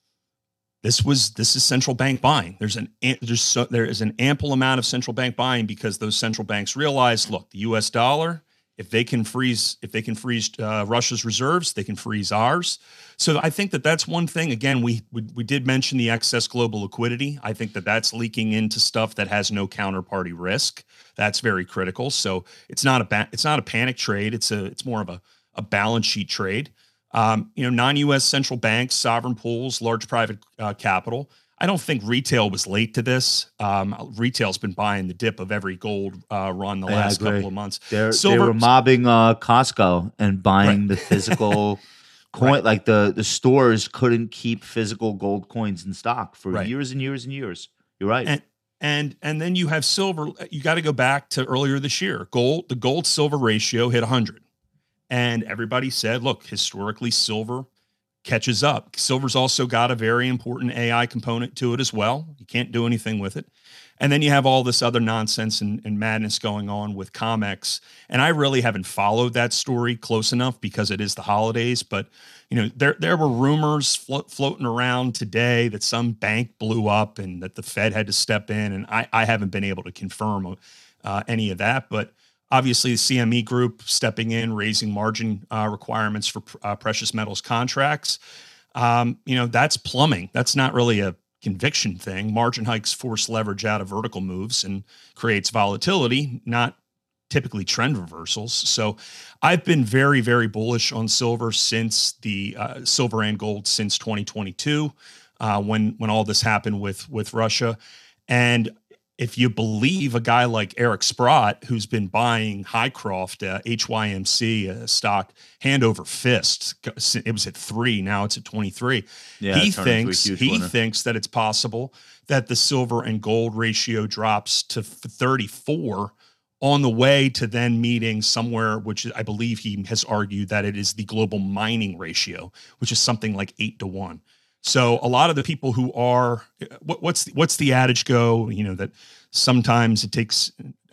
this was this is central bank buying. There's an there's so, there is an ample amount of central bank buying because those central banks realize, look, the U S dollar. If they can freeze, if they can freeze uh, Russia's reserves, they can freeze ours. So I think that that's one thing. Again, we, we we did mention the excess global liquidity. I think that that's leaking into stuff that has no counterparty risk. That's very critical. So it's not a ba- it's not a panic trade. It's a it's more of a a balance sheet trade. Um, you know, non-U S central banks, sovereign pools, large private uh, capital. I don't think retail was late to this. Um, retail's been buying the dip of every gold uh, run the last couple of months.
They're, Silver, they were mobbing uh, Costco and buying right. the physical coin. Right. Like the, the stores couldn't keep physical gold coins in stock for right. years and years and years. You're right.
And, and and then you have silver. You got to go back to earlier this year. Gold, the gold silver ratio hit one hundred, and everybody said, "Look, historically, silver catches up." Silver's also got a very important A I component to it as well. You can't do anything with it. And then you have all this other nonsense and, and madness going on with COMEX. And I really haven't followed that story close enough because it is the holidays. But, you know, there there were rumors flo- floating around today that some bank blew up and that the Fed had to step in. And I, I haven't been able to confirm uh, any of that. But obviously, the C M E Group stepping in, raising margin uh, requirements for uh, precious metals contracts. Um, you know, that's plumbing. That's not really a conviction thing. Margin hikes force leverage out of vertical moves and creates volatility, not typically trend reversals. So I've been very, very bullish on silver since the uh, silver and gold since twenty twenty-two, uh, when when all this happened with with Russia. And if you believe a guy like Eric Sprott, who's been buying Highcroft, uh, H Y M C uh, stock, hand over fist, it was at three, now it's at twenty-three. Yeah, he thinks he winner. thinks that it's possible that the silver and gold ratio drops to thirty-four on the way to then meeting somewhere, which I believe he has argued that it is the global mining ratio, which is something like eight to one. So a lot of the people who are, what, what's the, what's the adage go? You know, that sometimes it takes,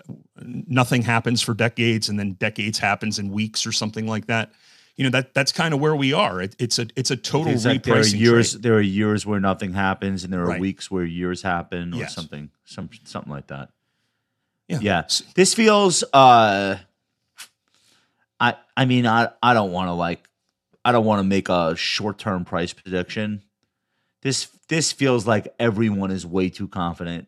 nothing happens for decades, and then decades happens in weeks or something like that. You know, that that's kind of where we are. It, it's a it's a total repricing. Like there are years trade.
there are years where nothing happens, and there are
right.
weeks where years happen, or
yes.
something some something like that.
Yeah.
Yeah. This feels. Uh, I I mean I I don't want to like I don't want to make a short term price prediction. This this feels like everyone is way too confident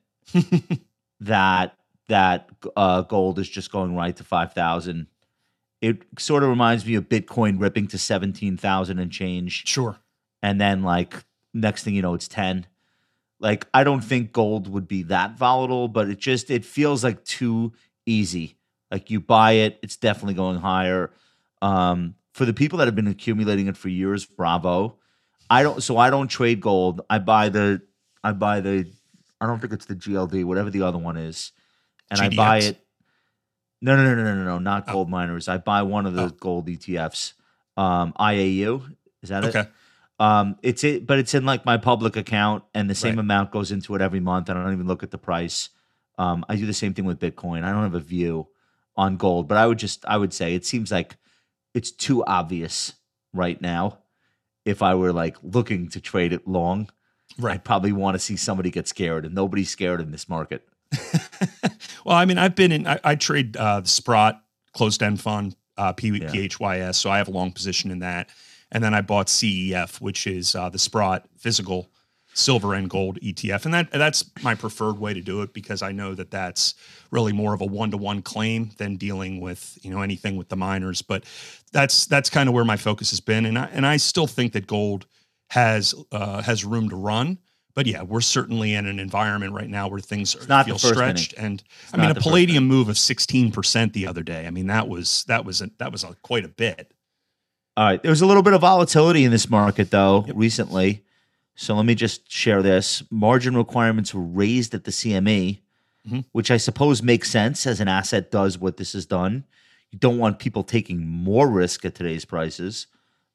that that uh, gold is just going right to five thousand. It sort of reminds me of Bitcoin ripping to seventeen thousand and change.
Sure.
And then like next thing you know, it's ten. Like I don't think gold would be that volatile, but it just it feels like too easy. Like you buy it, it's definitely going higher. Um, for the people that have been accumulating it for years, bravo. I don't. So I don't trade gold. I buy the. I buy the. I don't think it's the G L D, whatever the other one is, and G D X. I buy it. No, no, no, no, no, no, no, not oh. gold miners. I buy one of the oh. gold E T Fs. Um, I A U, is that
okay.
it? Um, it's it, but it's in like my public account, and the same
right.
amount goes into it every month. And I don't even look at the price. Um, I do the same thing with Bitcoin. I don't have a view on gold, but I would just. I would say it seems like it's too obvious right now. If I were like looking to trade it long, right. I'd probably want to see somebody get scared, and nobody's scared in this market.
Well, I mean, I've been in, I, I trade uh, the Sprott closed end fund, uh, P H Y S. So I have a long position in that. And then I bought C E F, which is uh, the Sprott physical silver and gold E T F. And that that's my preferred way to do it because I know that that's really more of a one-to-one claim than dealing with, you know, anything with the miners. But that's that's kind of where my focus has been. And I, and I still think that gold has uh, has room to run. But yeah, we're certainly in an environment right now where things are, feel stretched. Inning. And it's I mean, a palladium move of sixteen percent the other day. I mean, that was that was a, that was a, quite a bit.
All right. There was a little bit of volatility in this market, though,
Yep.
recently. So let me just share this. Margin requirements were raised at the C M E,
Mhm.
which I suppose makes sense as an asset does what this has done. You don't want people taking more risk at today's prices,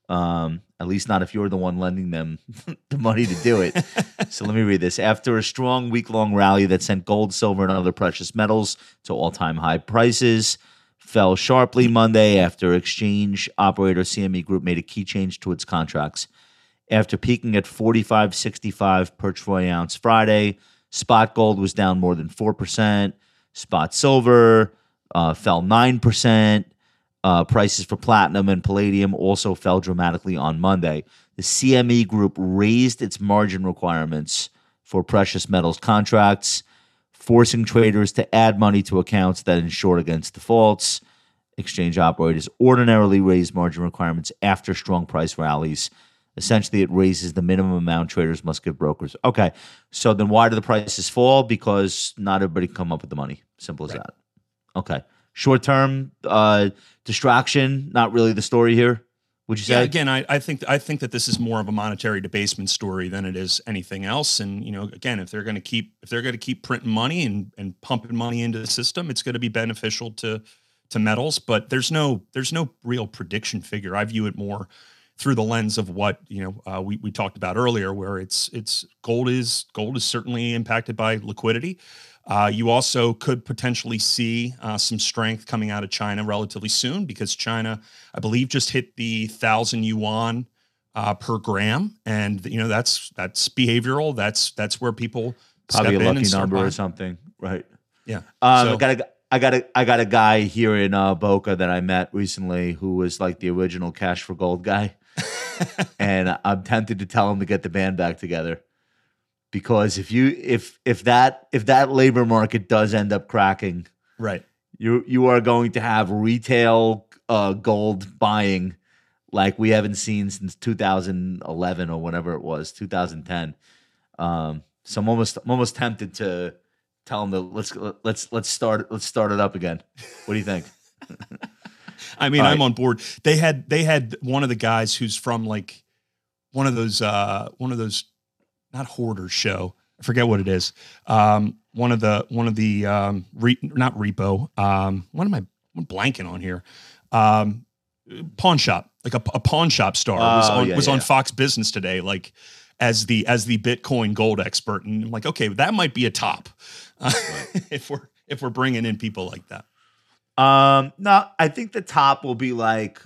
um, at least not if you're the one lending them the money to do it. So let me read this. After a strong week-long rally that sent gold, silver, and other precious metals to all-time high prices, fell sharply Monday after exchange operator C M E Group made a key change to its contracts. After peaking at forty-five sixty-five per troy ounce Friday, spot gold was down more than four percent. Spot silver uh, fell nine percent. Uh, prices for platinum and palladium also fell dramatically on Monday. The C M E Group raised its margin requirements for precious metals contracts, forcing traders to add money to accounts that insure against defaults. Exchange operators ordinarily raise margin requirements after strong price rallies. Essentially, it raises the minimum amount traders must give brokers. Okay, so then why do the prices fall? Because not everybody can come up with the money. Simple as
Right.
that. Okay. Short-term uh, distraction, not really the story here, would you say?
Yeah, again, I, I think I think that this is more of a monetary debasement story than it is anything else. And you know, again, if they're going to keep if they're going to keep printing money and, and pumping money into the system, it's going to be beneficial to to metals. But there's no there's no real prediction figure. I view it more through the lens of what you know uh, we we talked about earlier, where it's it's gold is gold is certainly impacted by liquidity. Uh, you also could potentially see uh, some strength coming out of China relatively soon because China, I believe, just hit the thousand yuan uh, per gram, and you know that's that's behavioral. That's that's where people
Probably
step
a
in
lucky
and start
number or
buying.
something, right?
Yeah.
Um,
So-
I got a, I got a, I got a guy here in uh, Boca that I met recently who was like the original Cash for Gold guy, and I'm tempted to tell him to get the band back together, because if you if if that if that labor market does end up cracking,
Right.
you you are going to have retail uh, gold buying like we haven't seen since two thousand eleven or whenever it was, two thousand ten. Um, so I'm almost I'm almost tempted to tell them that let's let's let's start let's start it up again. What do you think?
I mean,
All
I'm
right.
on board. They had they had one of the guys who's from like one of those uh one of those not hoarders show. I forget what it is. Um, one of the one of the um re, not repo. Um, what am I I'm blanking on here? Um, pawn shop, like a, a pawn shop star was
Oh,
on
yeah,
was
yeah.
on Fox Business today, like as the as the Bitcoin gold expert, and I'm like, okay, that might be a top uh, if we're if we're bringing in people like that.
Um, no, I think the top will be like,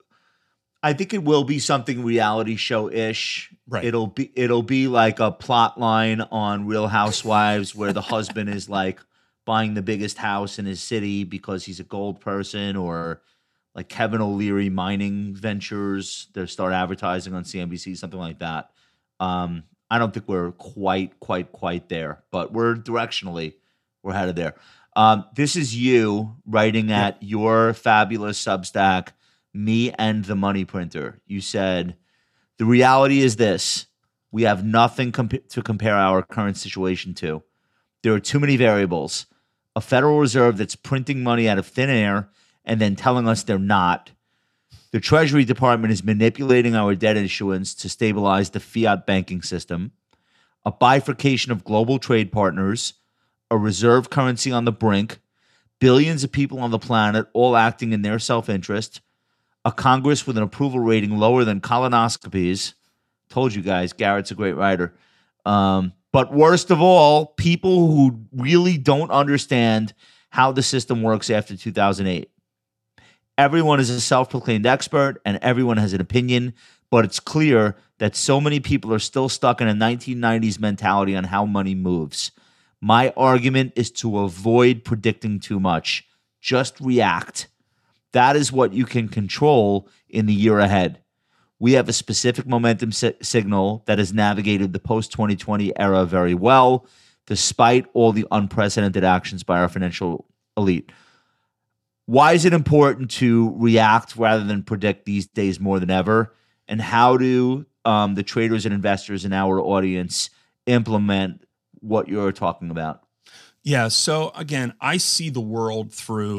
I think it will be something reality show ish.
Right.
It'll be it'll be like a plot line on Real Housewives where the husband is like buying the biggest house in his city because he's a gold person, or like Kevin O'Leary mining ventures. They start advertising on C N B C, something like that. Um, I don't think we're quite, quite, quite there, but we're directionally we're headed there. Um, this is you writing at your fabulous Substack, Me and the Money Printer. You said, the reality is this: we have nothing comp- to compare our current situation to. There are too many variables. A Federal Reserve that's printing money out of thin air and then telling us they're not. The Treasury Department is manipulating our debt issuance to stabilize the fiat banking system. A bifurcation of global trade partners. A reserve currency on the brink. Billions of people on the planet all acting in their self-interest. A Congress with an approval rating lower than colonoscopies. Told you guys, Garrett's a great writer. Um, but worst of all, people who really don't understand how the system works after two thousand eight. Everyone is a self-proclaimed expert and everyone has an opinion, but it's clear that so many people are still stuck in a nineteen nineties mentality on how money moves. My argument is to avoid predicting too much. Just react. That is what you can control in the year ahead. We have a specific momentum si- signal that has navigated the post twenty twenty era very well, despite all the unprecedented actions by our financial elite. Why is it important to react rather than predict these days more than ever? And how do um, the traders and investors in our audience implement what you're talking about?
Yeah. So again, I see the world through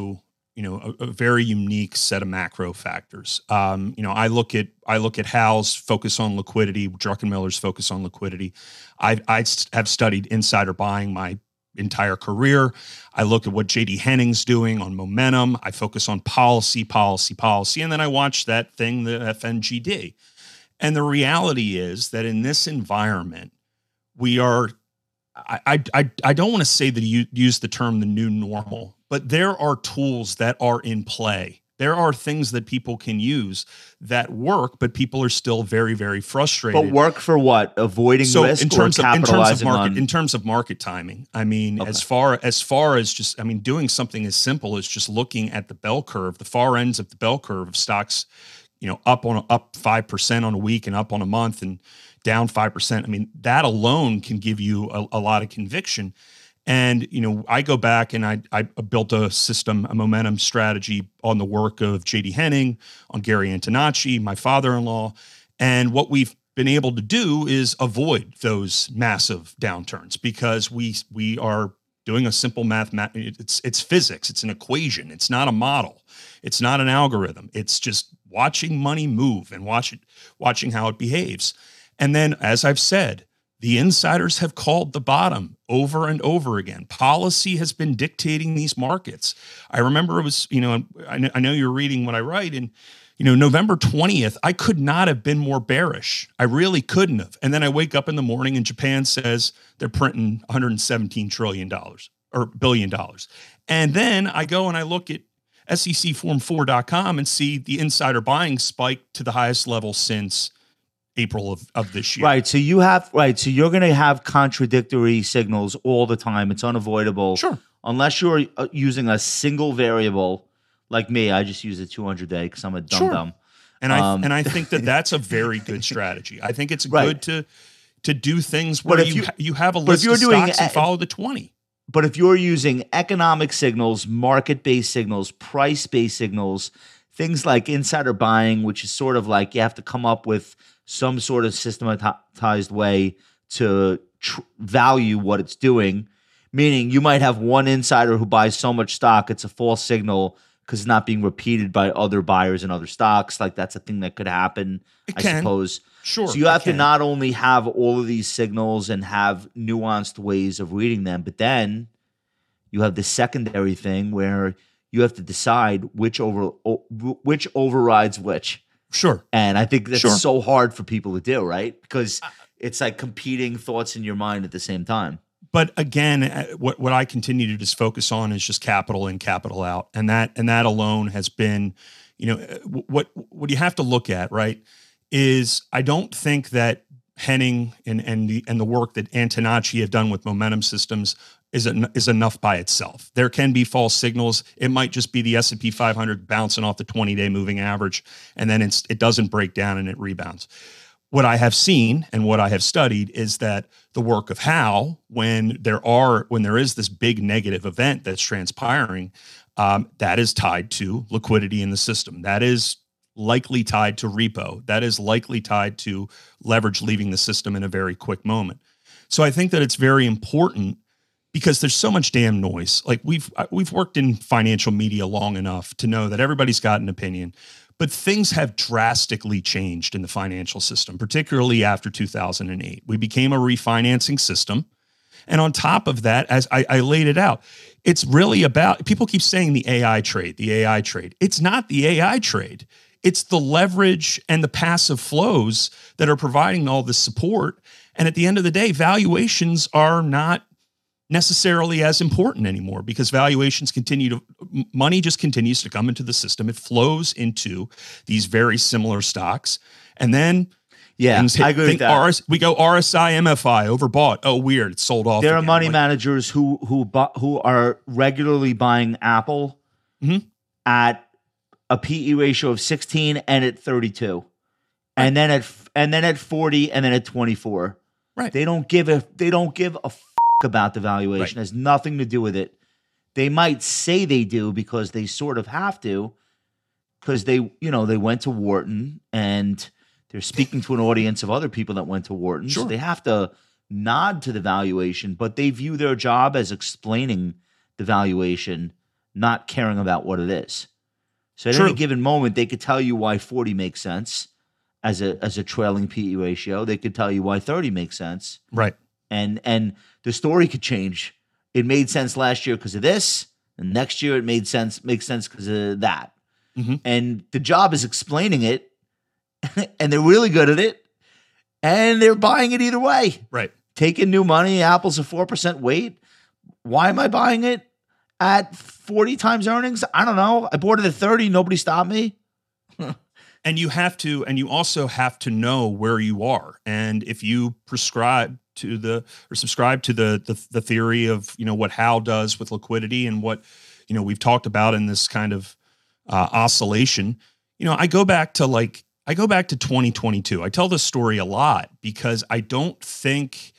you know, a, a very unique set of macro factors. Um, you know, I look at I look at Hal's focus on liquidity, Druckenmiller's focus on liquidity. I I have studied insider buying my entire career. I look at what J D Henning's doing on momentum. I focus on policy, policy, policy, and then I watch that thing, the F N G D. And the reality is that in this environment, we are. I I I don't want to say that you use the term the new normal, but there are tools that are in play. There are things that people can use that work, but people are still very, very frustrated.
But work for what? Avoiding
so
risk
in terms
or
of in terms of
capitalizing
market
on-
in terms of market timing. I mean,
Okay.
as far as far as just I mean, doing something as simple as just looking at the bell curve, the far ends of the bell curve of stocks, you know, up on up five percent on a week and up on a month and down five percent. I mean, that alone can give you a, a lot of conviction. And, you know, I go back and I, I built a system, a momentum strategy on the work of J D Henning, on Gary Antonacci, my father-in-law. And what we've been able to do is avoid those massive downturns because we we are doing a simple math. It's, it's physics. It's an equation. It's not a model. It's not an algorithm. It's just watching money move and watch it, watching how it behaves. And then, as I've said, the insiders have called the bottom over and over again. Policy has been dictating these markets. I remember it was, you know, I know, I know you're reading what I write, and, you know, November twentieth, I could not have been more bearish. I really couldn't have. And then I wake up in the morning and Japan says they're printing one hundred seventeen trillion dollars or billion dollars. And then I go and I look at S E C form four dot com and see the insider buying spike to the highest level since April of, of this year.
Right. So you have, right. So you're going to have contradictory signals all the time. It's unavoidable.
Sure.
Unless you're uh, using a single variable like me. I just use a two hundred day because I'm a dumb
Sure.
dumb.
And I
Um,
and I think that that's a very good strategy. I think it's
Right.
good to to do things
But
where
if
you
you-
ha- you have a
but if
list
you're
of
doing
stocks and
a-
follow the twenty.
But if you're using economic signals, market-based signals, price-based signals, things like insider buying, which is sort of like you have to come up with some sort of systematized way to tr- value what it's doing, meaning you might have one insider who buys so much stock, it's a false signal because it's not being repeated by other buyers in other stocks. Like that's a thing that could happen,
It
I
can.
suppose.
Sure.
So you have
it
to
can.
not only have all of these signals and have nuanced ways of reading them, but then you have the secondary thing where you have to decide which over o- which overrides which.
Sure.
And I think that's
Sure.
so hard for people to do, right? Because it's like competing thoughts in your mind at the same time.
But again, uh, what what I continue to just focus on is just capital in, capital out, and that and that alone has been, you know, uh, what what you have to look at, right? Is I don't think that Henning and and the and the work that Antonacci have done with momentum systems is en- is enough by itself. There can be false signals. It might just be the S and P five hundred bouncing off the twenty-day moving average, and then it's it doesn't break down and it rebounds. What I have seen and what I have studied is that the work of how, when there are when there is this big negative event that's transpiring, um, that is tied to liquidity in the system. That is likely tied to repo. That is likely tied to leverage leaving the system in a very quick moment. So I think that it's very important because there's so much damn noise. Like we've we've worked in financial media long enough to know that everybody's got an opinion. But things have drastically changed in the financial system, particularly after two thousand eight. We became a refinancing system. And on top of that, as I, I laid it out, it's really about, people keep saying the A I trade, the A I trade. It's not the A I trade. It's the leverage and the passive flows that are providing all this support. And at the end of the day, valuations are not necessarily as important anymore because valuations continue to, money just continues to come into the system. It flows into these very similar stocks. And then
Yeah,
things hit,
I agree with
think
that.
R S, we go R S I, M F I, overbought. Oh, weird. It's sold off.
There are
again.
money
Like,
managers who who bu- who are regularly buying Apple
Mhm.
at a P E ratio of sixteen and at thirty-two, and then at f- and then at forty and then at twenty-four.
Right.
They don't give a they don't give a f- about the valuation. It has nothing to do with it. They might say they do because they sort of have to, because they you know they went to Wharton and they're speaking to an audience of other people that went to Wharton.
Sure.
So they have to nod to the valuation, but they view their job as explaining the valuation, not caring about what it is. So at
True.
any given moment, they could tell you why forty makes sense as a as a trailing P E ratio. They could tell you why thirty makes sense.
Right.
And and the story could change. It made sense last year because of this, and next year it made sense makes sense because of that.
Mm-hmm.
And the job is explaining it, and they're really good at it, and they're buying it either way.
Right.
Taking new money, Apple's a four percent weight. Why am I buying it at forty times earnings? I don't know. I bought it at thirty. Nobody stopped me.
And you have to, and you also have to know where you are. And if you prescribe to the, or subscribe to the, the, the theory of, you know, what Howe does with liquidity and what, you know, we've talked about in this kind of uh, oscillation, you know, I go back to like, I go back to twenty twenty-two. I tell this story a lot because I don't think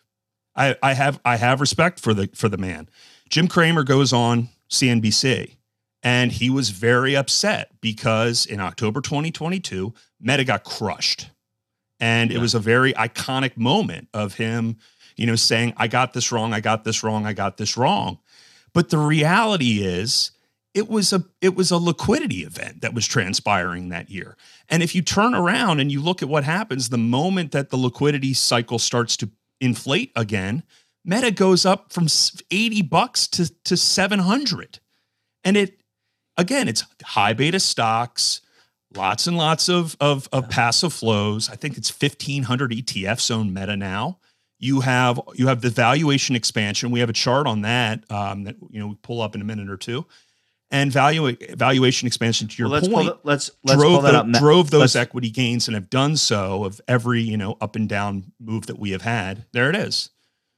I, I have, I have respect for the, for the man. Jim Cramer goes on C N B C. And he was very upset because in October twenty twenty-two, Meta got crushed. And yeah. It was a very iconic moment of him, you know, saying, I got this wrong, I got this wrong, I got this wrong. But the reality is it was a it was a liquidity event that was transpiring that year. And if you turn around and you look at what happens, the moment that the liquidity cycle starts to inflate again, Meta goes up from eighty bucks to, to seven hundred. And it, again, it's high beta stocks, lots and lots of, of, of passive flows. I think it's fifteen hundred E T Fs own Meta now. You have you have the valuation expansion. We have a chart on that um, that you know we pull up in a minute or two. And value valuation expansion, to your
well, let's
point,
pull the, let's let's
drove
pull that
the,
up.
drove those
let's,
equity gains and have done so of every you know up and down move that we have had. There it is.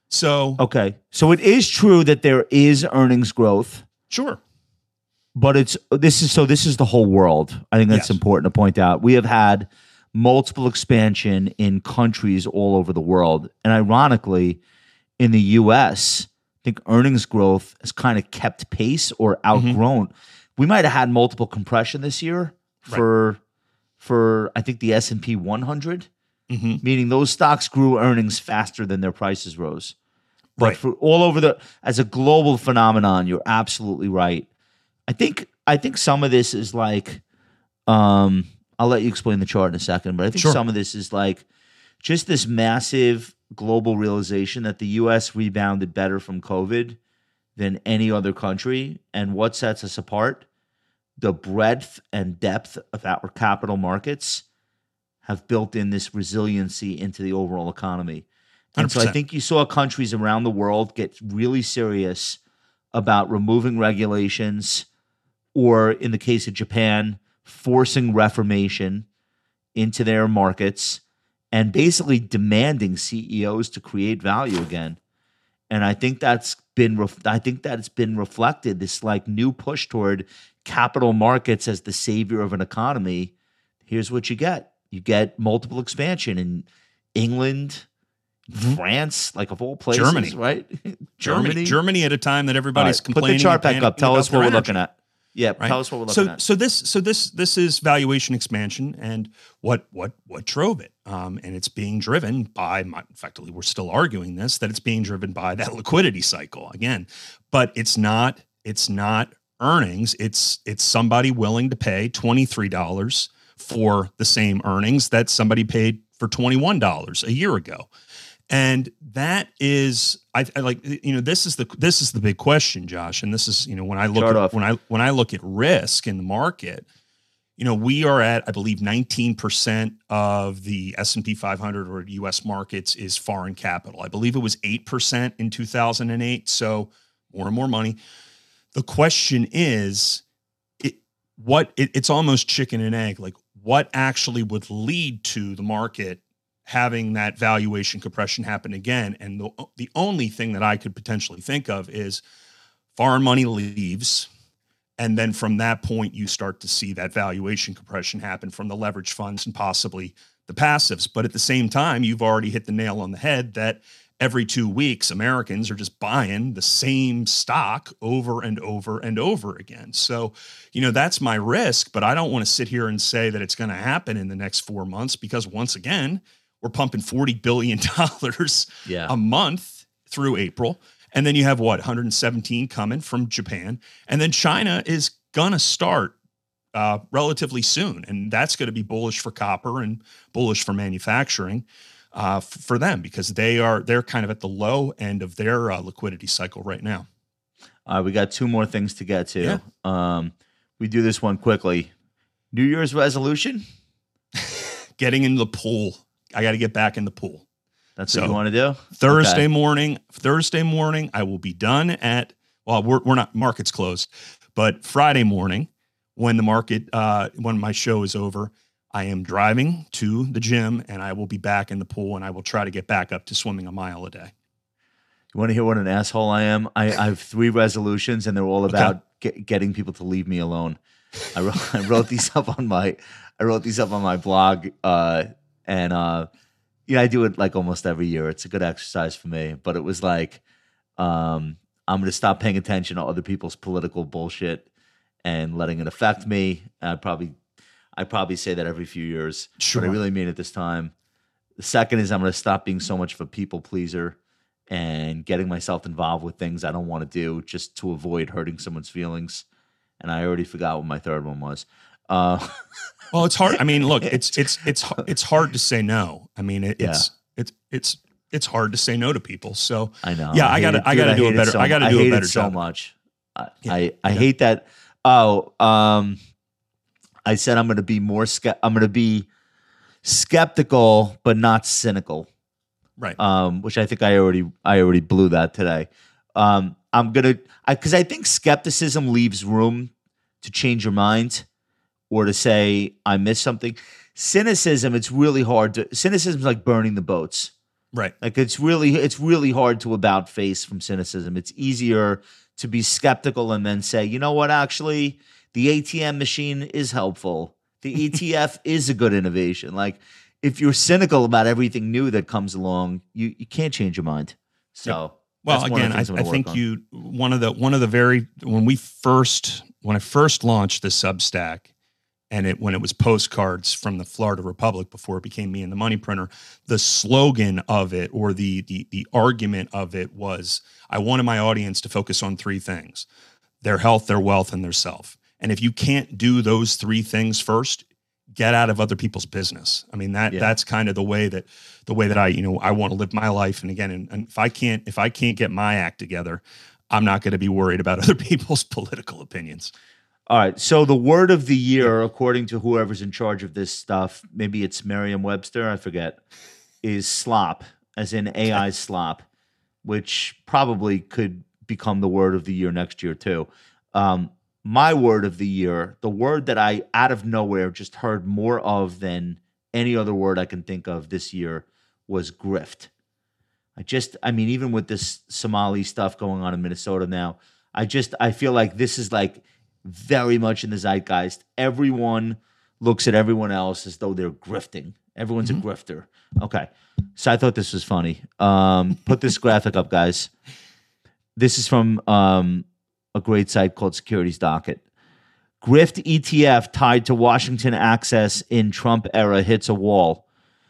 So
okay, so it is true that there is earnings growth.
Sure.
But it's this is so this is the whole world. I think that's
yes.
important to point out. We have had multiple expansion in countries all over the world. And ironically, in the U S, I think earnings growth has kind of kept pace or outgrown. Mm-hmm. We might have had multiple compression this year for right. for I think the S and P one hundred, mm-hmm. meaning those stocks grew earnings faster than their prices rose. But
right.
for all over the as a global phenomenon, you're absolutely right. I think I think some of this is like, um, I'll let you explain the chart in a second, but I think
sure.
some of this is like just this massive global realization that the U S rebounded better from COVID than any other country. And what sets us apart? The breadth and depth of our capital markets have built in this resiliency into the overall economy. And one hundred percent. So I think you saw countries around the world get really serious about removing regulations, or in the case of Japan, forcing reformation into their markets and basically demanding C E Os to create value again. And I think that's been ref- I think that's been reflected, this like new push toward capital markets as the savior of an economy. Here's what you get. You get multiple expansion in England, mm-hmm. France, like of all places,
Germany,
right?
Germany, Germany, Germany at a time that everybody's right, complaining.
Put the chart back up. Tell us what we're looking at. Yeah,
right?
Tell us what we're looking
so,
at.
So this, so this, this is valuation expansion, and what, what, what drove it? Um, and it's being driven by, effectively, we're still arguing this, that it's being driven by that liquidity cycle again, but it's not, it's not earnings. It's, it's somebody willing to pay twenty-three dollars for the same earnings that somebody paid for twenty-one dollars a year ago. And that is, I, I like, you know, this is the, this is the big question, Josh. And this is, you know, when I look
Start
at,
off.
when I, when I look at risk in the market, you know, we are at, I believe, nineteen percent of the S and P five hundred or U S markets is foreign capital. I believe it was eight percent in two thousand eight. So more and more money. The question is, it, what it, it's almost chicken and egg. Like, what actually would lead to the market having that valuation compression happen again? And the, the only thing that I could potentially think of is foreign money leaves. And then from that point, you start to see that valuation compression happen from the leverage funds and possibly the passives. But at the same time, you've already hit the nail on the head that every two weeks, Americans are just buying the same stock over and over and over again. So, you know, that's my risk, but I don't want to sit here and say that it's going to happen in the next four months because once again, we're pumping forty billion dollars
yeah.
a month through April. And then you have what, one hundred seventeen coming from Japan. And then China is going to start uh, relatively soon. And that's going to be bullish for copper and bullish for manufacturing uh, f- for them, because they are, they're kind of at the low end of their uh, liquidity cycle right now.
Uh, we got two more things to get to.
Yeah.
Um, we do this one quickly. New Year's resolution?
Getting in the pool. I got to get back in the pool.
That's
So,
what you want to do?
Thursday
Okay.
morning, Thursday morning, I will be done at, well, we're, we're not, market's closed, but Friday morning when the market, uh, when my show is over, I am driving to the gym and I will be back in the pool, and I will try to get back up to swimming a mile a day.
You want to hear what an asshole I am? I, I have three resolutions, and they're all about get, getting people to leave me alone. I wrote, I wrote these up on my I wrote these up on my blog, uh, and uh, yeah, I do it like almost every year. It's a good exercise for me. But it was like, um, I'm going to stop paying attention to other people's political bullshit and letting it affect me. I probably I probably say that every few years,
Sure.
but I really mean it this time. The second is I'm going to stop being so much of a people pleaser and getting myself involved with things I don't want to do just to avoid hurting someone's feelings. And I already forgot what my third one was. Uh,
Well, it's hard. I mean, look, it's, it's, it's, it's hard to say no. I mean, it, it's, it's, it's, it's hard to say no to people. So
I know.
yeah, I
hate
gotta,
it.
I
Dude,
gotta do a
hate it
better,
so-
I gotta
I
do
hate
a better
it so
job.
much. I,
Yeah.
I, I
Yeah.
hate that. Oh, um, I said I'm going to be more, ske- I'm going to be skeptical, but not cynical.
Right.
Um, which I think I already I already blew that today. Um, I'm gonna I because I think skepticism leaves room to change your mind or to say I missed something. Cynicism, it's really hard to cynicism is like burning the boats.
Right.
Like it's really it's really hard to about face from cynicism. It's easier to be skeptical and then say, you know what, actually, the A T M machine is helpful. The E T F is a good innovation. Like if you're cynical about everything new that comes along, you, you can't change your mind. So
Well,
that's one of
again,
the
I,
things I'm
I
gonna
think
work on.
you one of the one of the very when we first when I first launched the Substack, and it when it was postcards from the Florida Republic before it became Me and the Money Printer, the slogan of it or the the the argument of it was I wanted my audience to focus on three things: their health, their wealth, and their self. And if you can't do those three things first, get out of other people's business. I mean, that
Yeah.
that's kind of the way that the way that I, you know, I want to live my life. And again, and, and if I can't, if I can't get my act together, I'm not going to be worried about other people's political opinions.
All right. So the word of the year, according to whoever's in charge of this stuff, maybe it's Merriam-Webster, I forget, is slop, as in A I slop, which probably could become the word of the year next year too. Um, my word of the year, the word that I out of nowhere just heard more of than any other word I can think of this year was grift. I just, I mean, even with this Somali stuff going on in Minnesota now, I just, I feel like this is like very much in the zeitgeist. Everyone looks at everyone else as though they're grifting. Everyone's
Mm-hmm.
a grifter. Okay. So I thought this was funny. Um, put this graphic up, guys. This is from um, a great site called Securities Docket. Grift E T F tied to Washington access in Trump era hits a wall.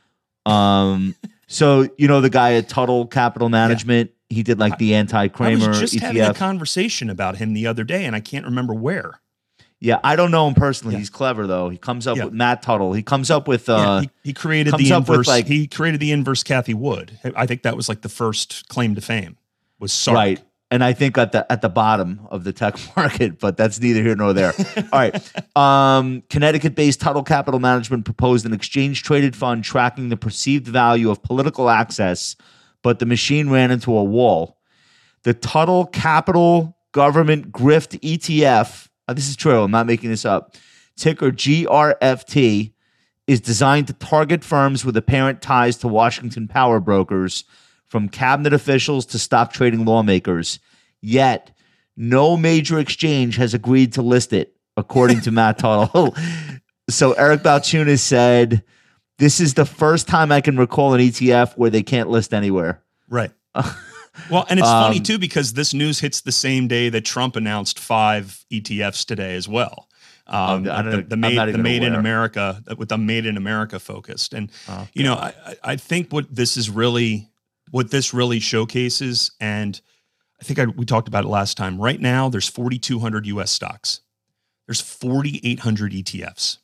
Um, so you know the guy at Tuttle Capital Management, he did like the
I
anti-Kramer
was just
E
having
T
a
F.
conversation about him the other day, and I can't remember where.
Yeah, I don't know him personally.
Yeah.
He's clever though. He comes up
Yeah.
with Matt Tuttle. He comes up with
Yeah,
uh,
he, he created
comes
the
up with,
inverse.
like-
he created the inverse Kathy Wood. I think that was like the first claim to fame. Was Sark.
right. And I think at the at the bottom of the tech market, but that's neither here nor there. All right. Um, Connecticut-based Tuttle Capital Management proposed an exchange-traded fund tracking the perceived value of political access, but the machine ran into a wall. The Tuttle Capital Government Grift E T F, uh, this is true, I'm not making this up, ticker G R F T, is designed to target firms with apparent ties to Washington power brokers, from cabinet officials to stock trading lawmakers. Yet, no major exchange has agreed to list it, according to Matt Tuttle. So Eric Balchunas said, this is the first time I can recall an E T F where they can't list anywhere.
Right. Well, and it's funny
Um,
too, because this news hits the same day that Trump announced five E T Fs today as well. Um,
I don't-
the, the
I'm
made,
not
the
even
made in
aware.
America with the made in America focused. And,
Okay.
you know, I, I- I think what this is really, what this really showcases, and I think I, we talked about it last time. Right now, there's forty-two hundred U S stocks. There's forty-eight hundred E T Fs.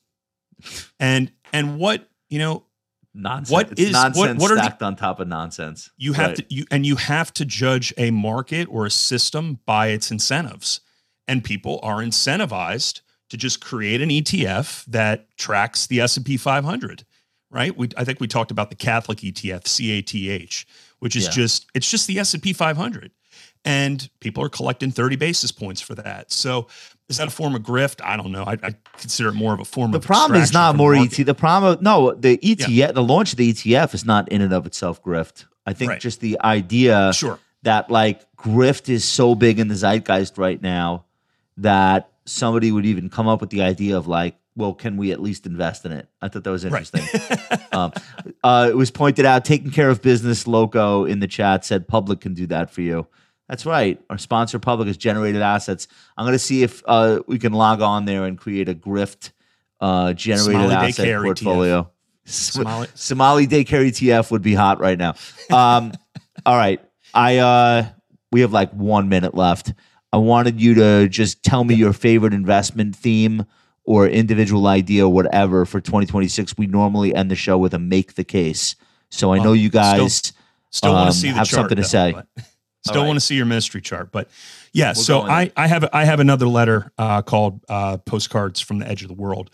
And and what, you know,
Nonsense.
what
It's
is
nonsense
what, what are
stacked
the,
on top of nonsense.
you have
Right.
to you and you have to judge a market or a system by its incentives. And people are incentivized to just create an E T F that tracks the S and P five hundred, right? We I think we talked about the Catholic E T F, C A T H, which is
Yeah.
just it's just the S and P five hundred. And people are collecting thirty basis points for that. So is that a form of grift? I don't know. I, I consider it more of a form
The
of
problem is
extraction
not
from
more
the
E
market.
T F. The problem, no, the E T F, the launch of the E T F is not in and of itself grift. I think
Right.
just the idea
Sure.
that like grift is so big in the zeitgeist right now that somebody would even come up with the idea of like, well, can we at least invest in it? I thought that was
Right.
interesting. um, uh, it was pointed out, taking care of business. Loco in the chat said Public can do that for you. That's right. Our sponsor Public has generated assets. I'm going to see if uh, we can log on there and create a grift uh, generated
Somali
asset
daycare
portfolio.
Somali-
Somali daycare E T F would be hot right now. Um, all right. I uh, we have like one minute left. I wanted you to just tell me your favorite investment theme or individual idea, whatever, for twenty twenty-six. We normally end the show with a make the case. So I know
Oh,
you guys
still, still want
um,
to see the
have
chart,
something to
though,
say.
but- Still
right.
want to see your ministry chart, but yeah.
We'll
so
go in
I, I have I have another letter uh, called uh, "Postcards from the Edge of the World,"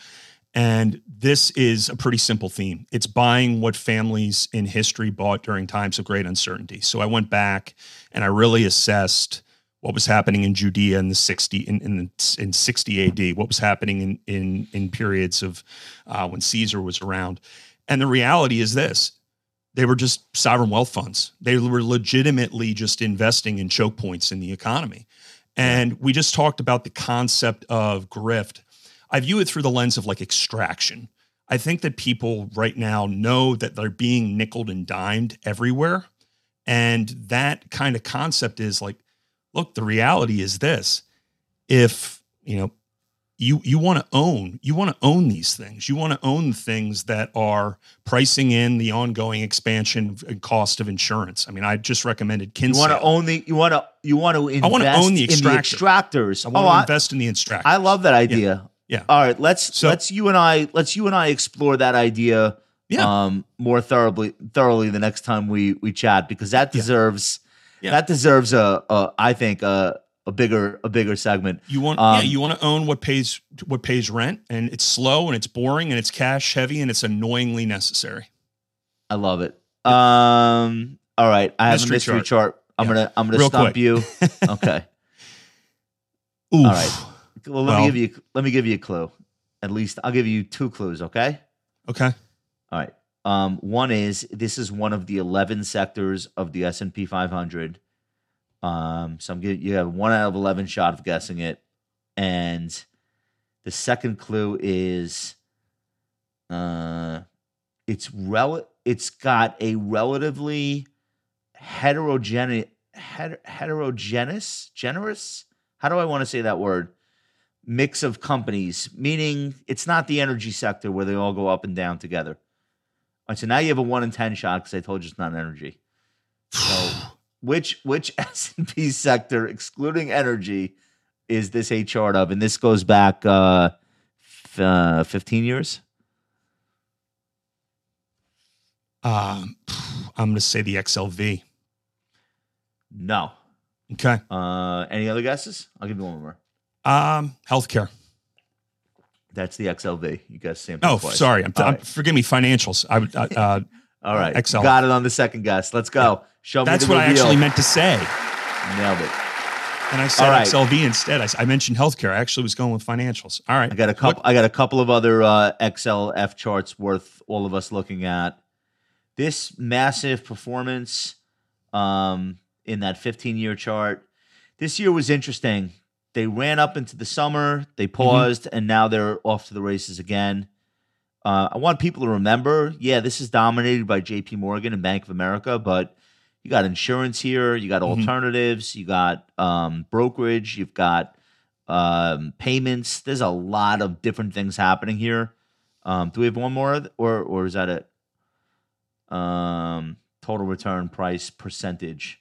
and this is a pretty simple theme. It's buying what families in history bought during times of great uncertainty. So I went back and I really assessed what was happening in Judea in the sixty in in, in sixty A D, what was happening in in in periods of uh, when Caesar was around, and the reality is this. They were just sovereign wealth funds. They were legitimately just investing in choke points in the economy. And we just talked about the concept of grift. I view it through the lens of like extraction. I think that people right now know that they're being nickeled and dimed everywhere. And that kind of concept is like, look, the reality is this. If, you know, You you want to own, you want to own these things. You want to own things that are pricing in the ongoing expansion and cost of insurance. I mean, I just recommended
You
Kinsale.
want to own the. You want to. You want to invest
I want to own the
in the
extractor.
extractors.
I want
oh,
to
I,
invest in the extractor.
I love that idea.
Yeah.
All right, let's
So-
let's you and I let's you and I explore that idea
Yeah.
um more thoroughly thoroughly the next time we we chat, because that
Yeah.
deserves
Yeah.
that deserves a, a I think a a bigger a bigger segment.
You want,
Um,
yeah, you want to own what pays what pays rent, and it's slow and it's boring and it's cash heavy and it's annoyingly necessary.
I love it. Um all right, I have
Mystery
a mystery chart.
chart.
I'm
Yeah.
gonna I'm gonna
Real
stump
quick.
you. Okay.
Ooh.
All right. Well, let
Well-
me give you let me give you a clue. At least I'll give you two clues, okay?
Okay.
All right. Um, one is this is one of the eleven sectors of the S and P five hundred. Um, so I'm giving you have one out of eleven shot of guessing it, and the second clue is, uh, it's rel it's got a relatively heterogeneous heter- heterogeneous generous. How do I want to say that word? Mix of companies, meaning it's not the energy sector where they all go up and down together. All right, so now you have a one in ten shot because I told you it's not energy. So which which S and P sector, excluding energy, is this a chart of? And this goes back uh, f- uh, fifteen years.
Um, I'm going to say the X L V.
No.
Okay.
Uh, any other guesses? I'll give you one more.
Um, healthcare.
That's the X L V. You guys same thing
Oh,
twice.
sorry. I'm,
All
I'm
right.
forgive me. Financials. I would. Uh, uh,
All right.
X L.
Got it on the second guess. Let's go. Show
that's
me the
what I
reveal.
actually meant to say,
Nailed it.
and I said
All right.
X L V instead. I, s- I mentioned healthcare. I actually was going with financials. All right.
I got a couple. I got a couple of other uh, X L F charts worth all of us looking at. This massive performance um, in that fifteen-year chart. This year was interesting. They ran up into the summer, they paused, and now they're off to the races again. Uh, I want people to remember, yeah, this is dominated by J P Morgan and Bank of America, but you got insurance here, you got
Mhm.
alternatives, you got um, brokerage, you've got um, payments. There's a lot of different things happening here. Um, do we have one more, or or is that it? Um, total return price percentage.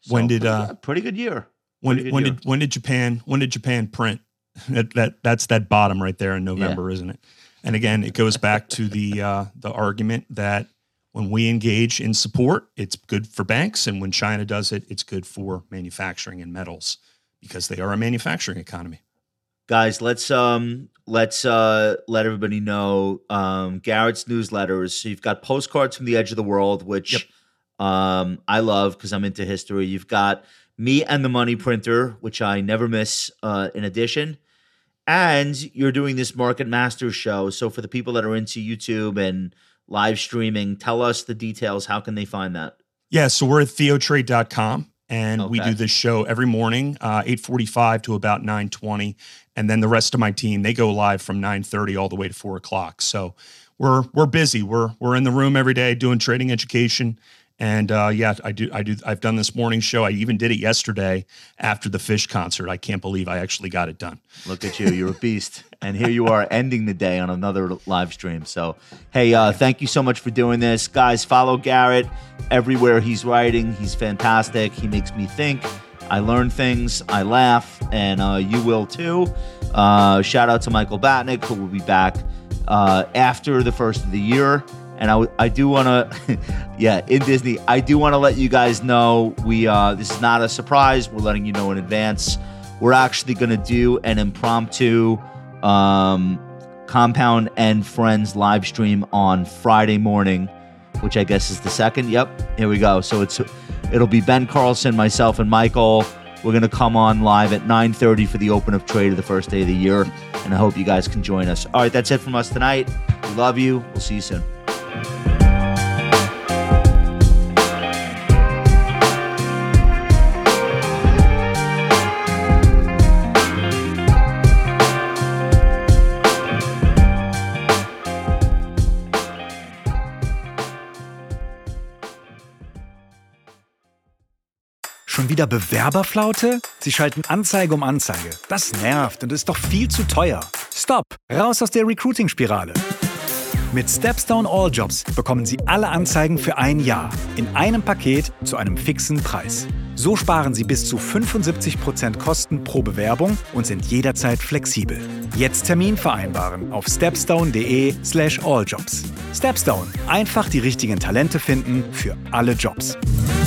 So
when did
pretty,
uh,
good, pretty good year?
When
Pretty good
when
year.
did when did Japan when did Japan print? That that that's that bottom right there in November, yeah. Isn't it? And again, it goes back to the uh, the argument that when we engage in support, it's good for banks, and when China does it, it's good for manufacturing and metals because they are a manufacturing economy.
Guys, let's um let's uh let everybody know um Garrett's newsletters. So you've got postcards from the edge of the world, which yep. um I love because I'm into history. You've got Me and the Money Printer, which I never miss uh in addition. And you're doing this Market Masters show. So for the people that are into YouTube and live streaming, tell us the details. How can they find that?
Yeah, so we're at theotrade dot com. And
okay.
we do this show every morning, uh, eight forty-five to about nine twenty. And then the rest of my team, they go live from nine thirty all the way to four o'clock. So we're we're busy. We're we're in the room every day doing trading education. And uh, yeah, I do I do I've done this morning show. I even did it yesterday after the Fish concert. I can't believe I actually got it done.
Look at you, you're a beast. And here you are ending the day on another live stream. So hey, uh, thank you so much for doing this. Guys, follow Garrett everywhere he's writing. He's fantastic. He makes me think. I learn things, I laugh, and uh, you will too. Uh, shout out to Michael Batnick, who will be back uh, after the first of the year. And I, I do want to, yeah, in Disney, I do want to let you guys know we uh, this is not a surprise. We're letting you know in advance. We're actually going to do an impromptu um, Compound and Friends live stream on Friday morning, which I guess is the second. Yep, here we go. So it's it'll be Ben Carlson, myself, and Michael. We're going to come on live at nine thirty for the open of trade of the first day of the year, and I hope you guys can join us. All right, that's it from us tonight. We love you. We'll see you soon.
Schon wieder Bewerberflaute? Sie schalten Anzeige um Anzeige. Das nervt und ist doch viel zu teuer. Stopp! Raus aus der Recruiting-Spirale. Mit Stepstone All Jobs bekommen Sie alle Anzeigen für ein Jahr in einem Paket zu einem fixen Preis. So sparen Sie bis zu fünfundsiebzig Prozent Kosten pro Bewerbung und sind jederzeit flexibel. Jetzt Termin vereinbaren auf stepstone.de slash alljobs. Stepstone. Einfach die richtigen Talente finden für alle Jobs.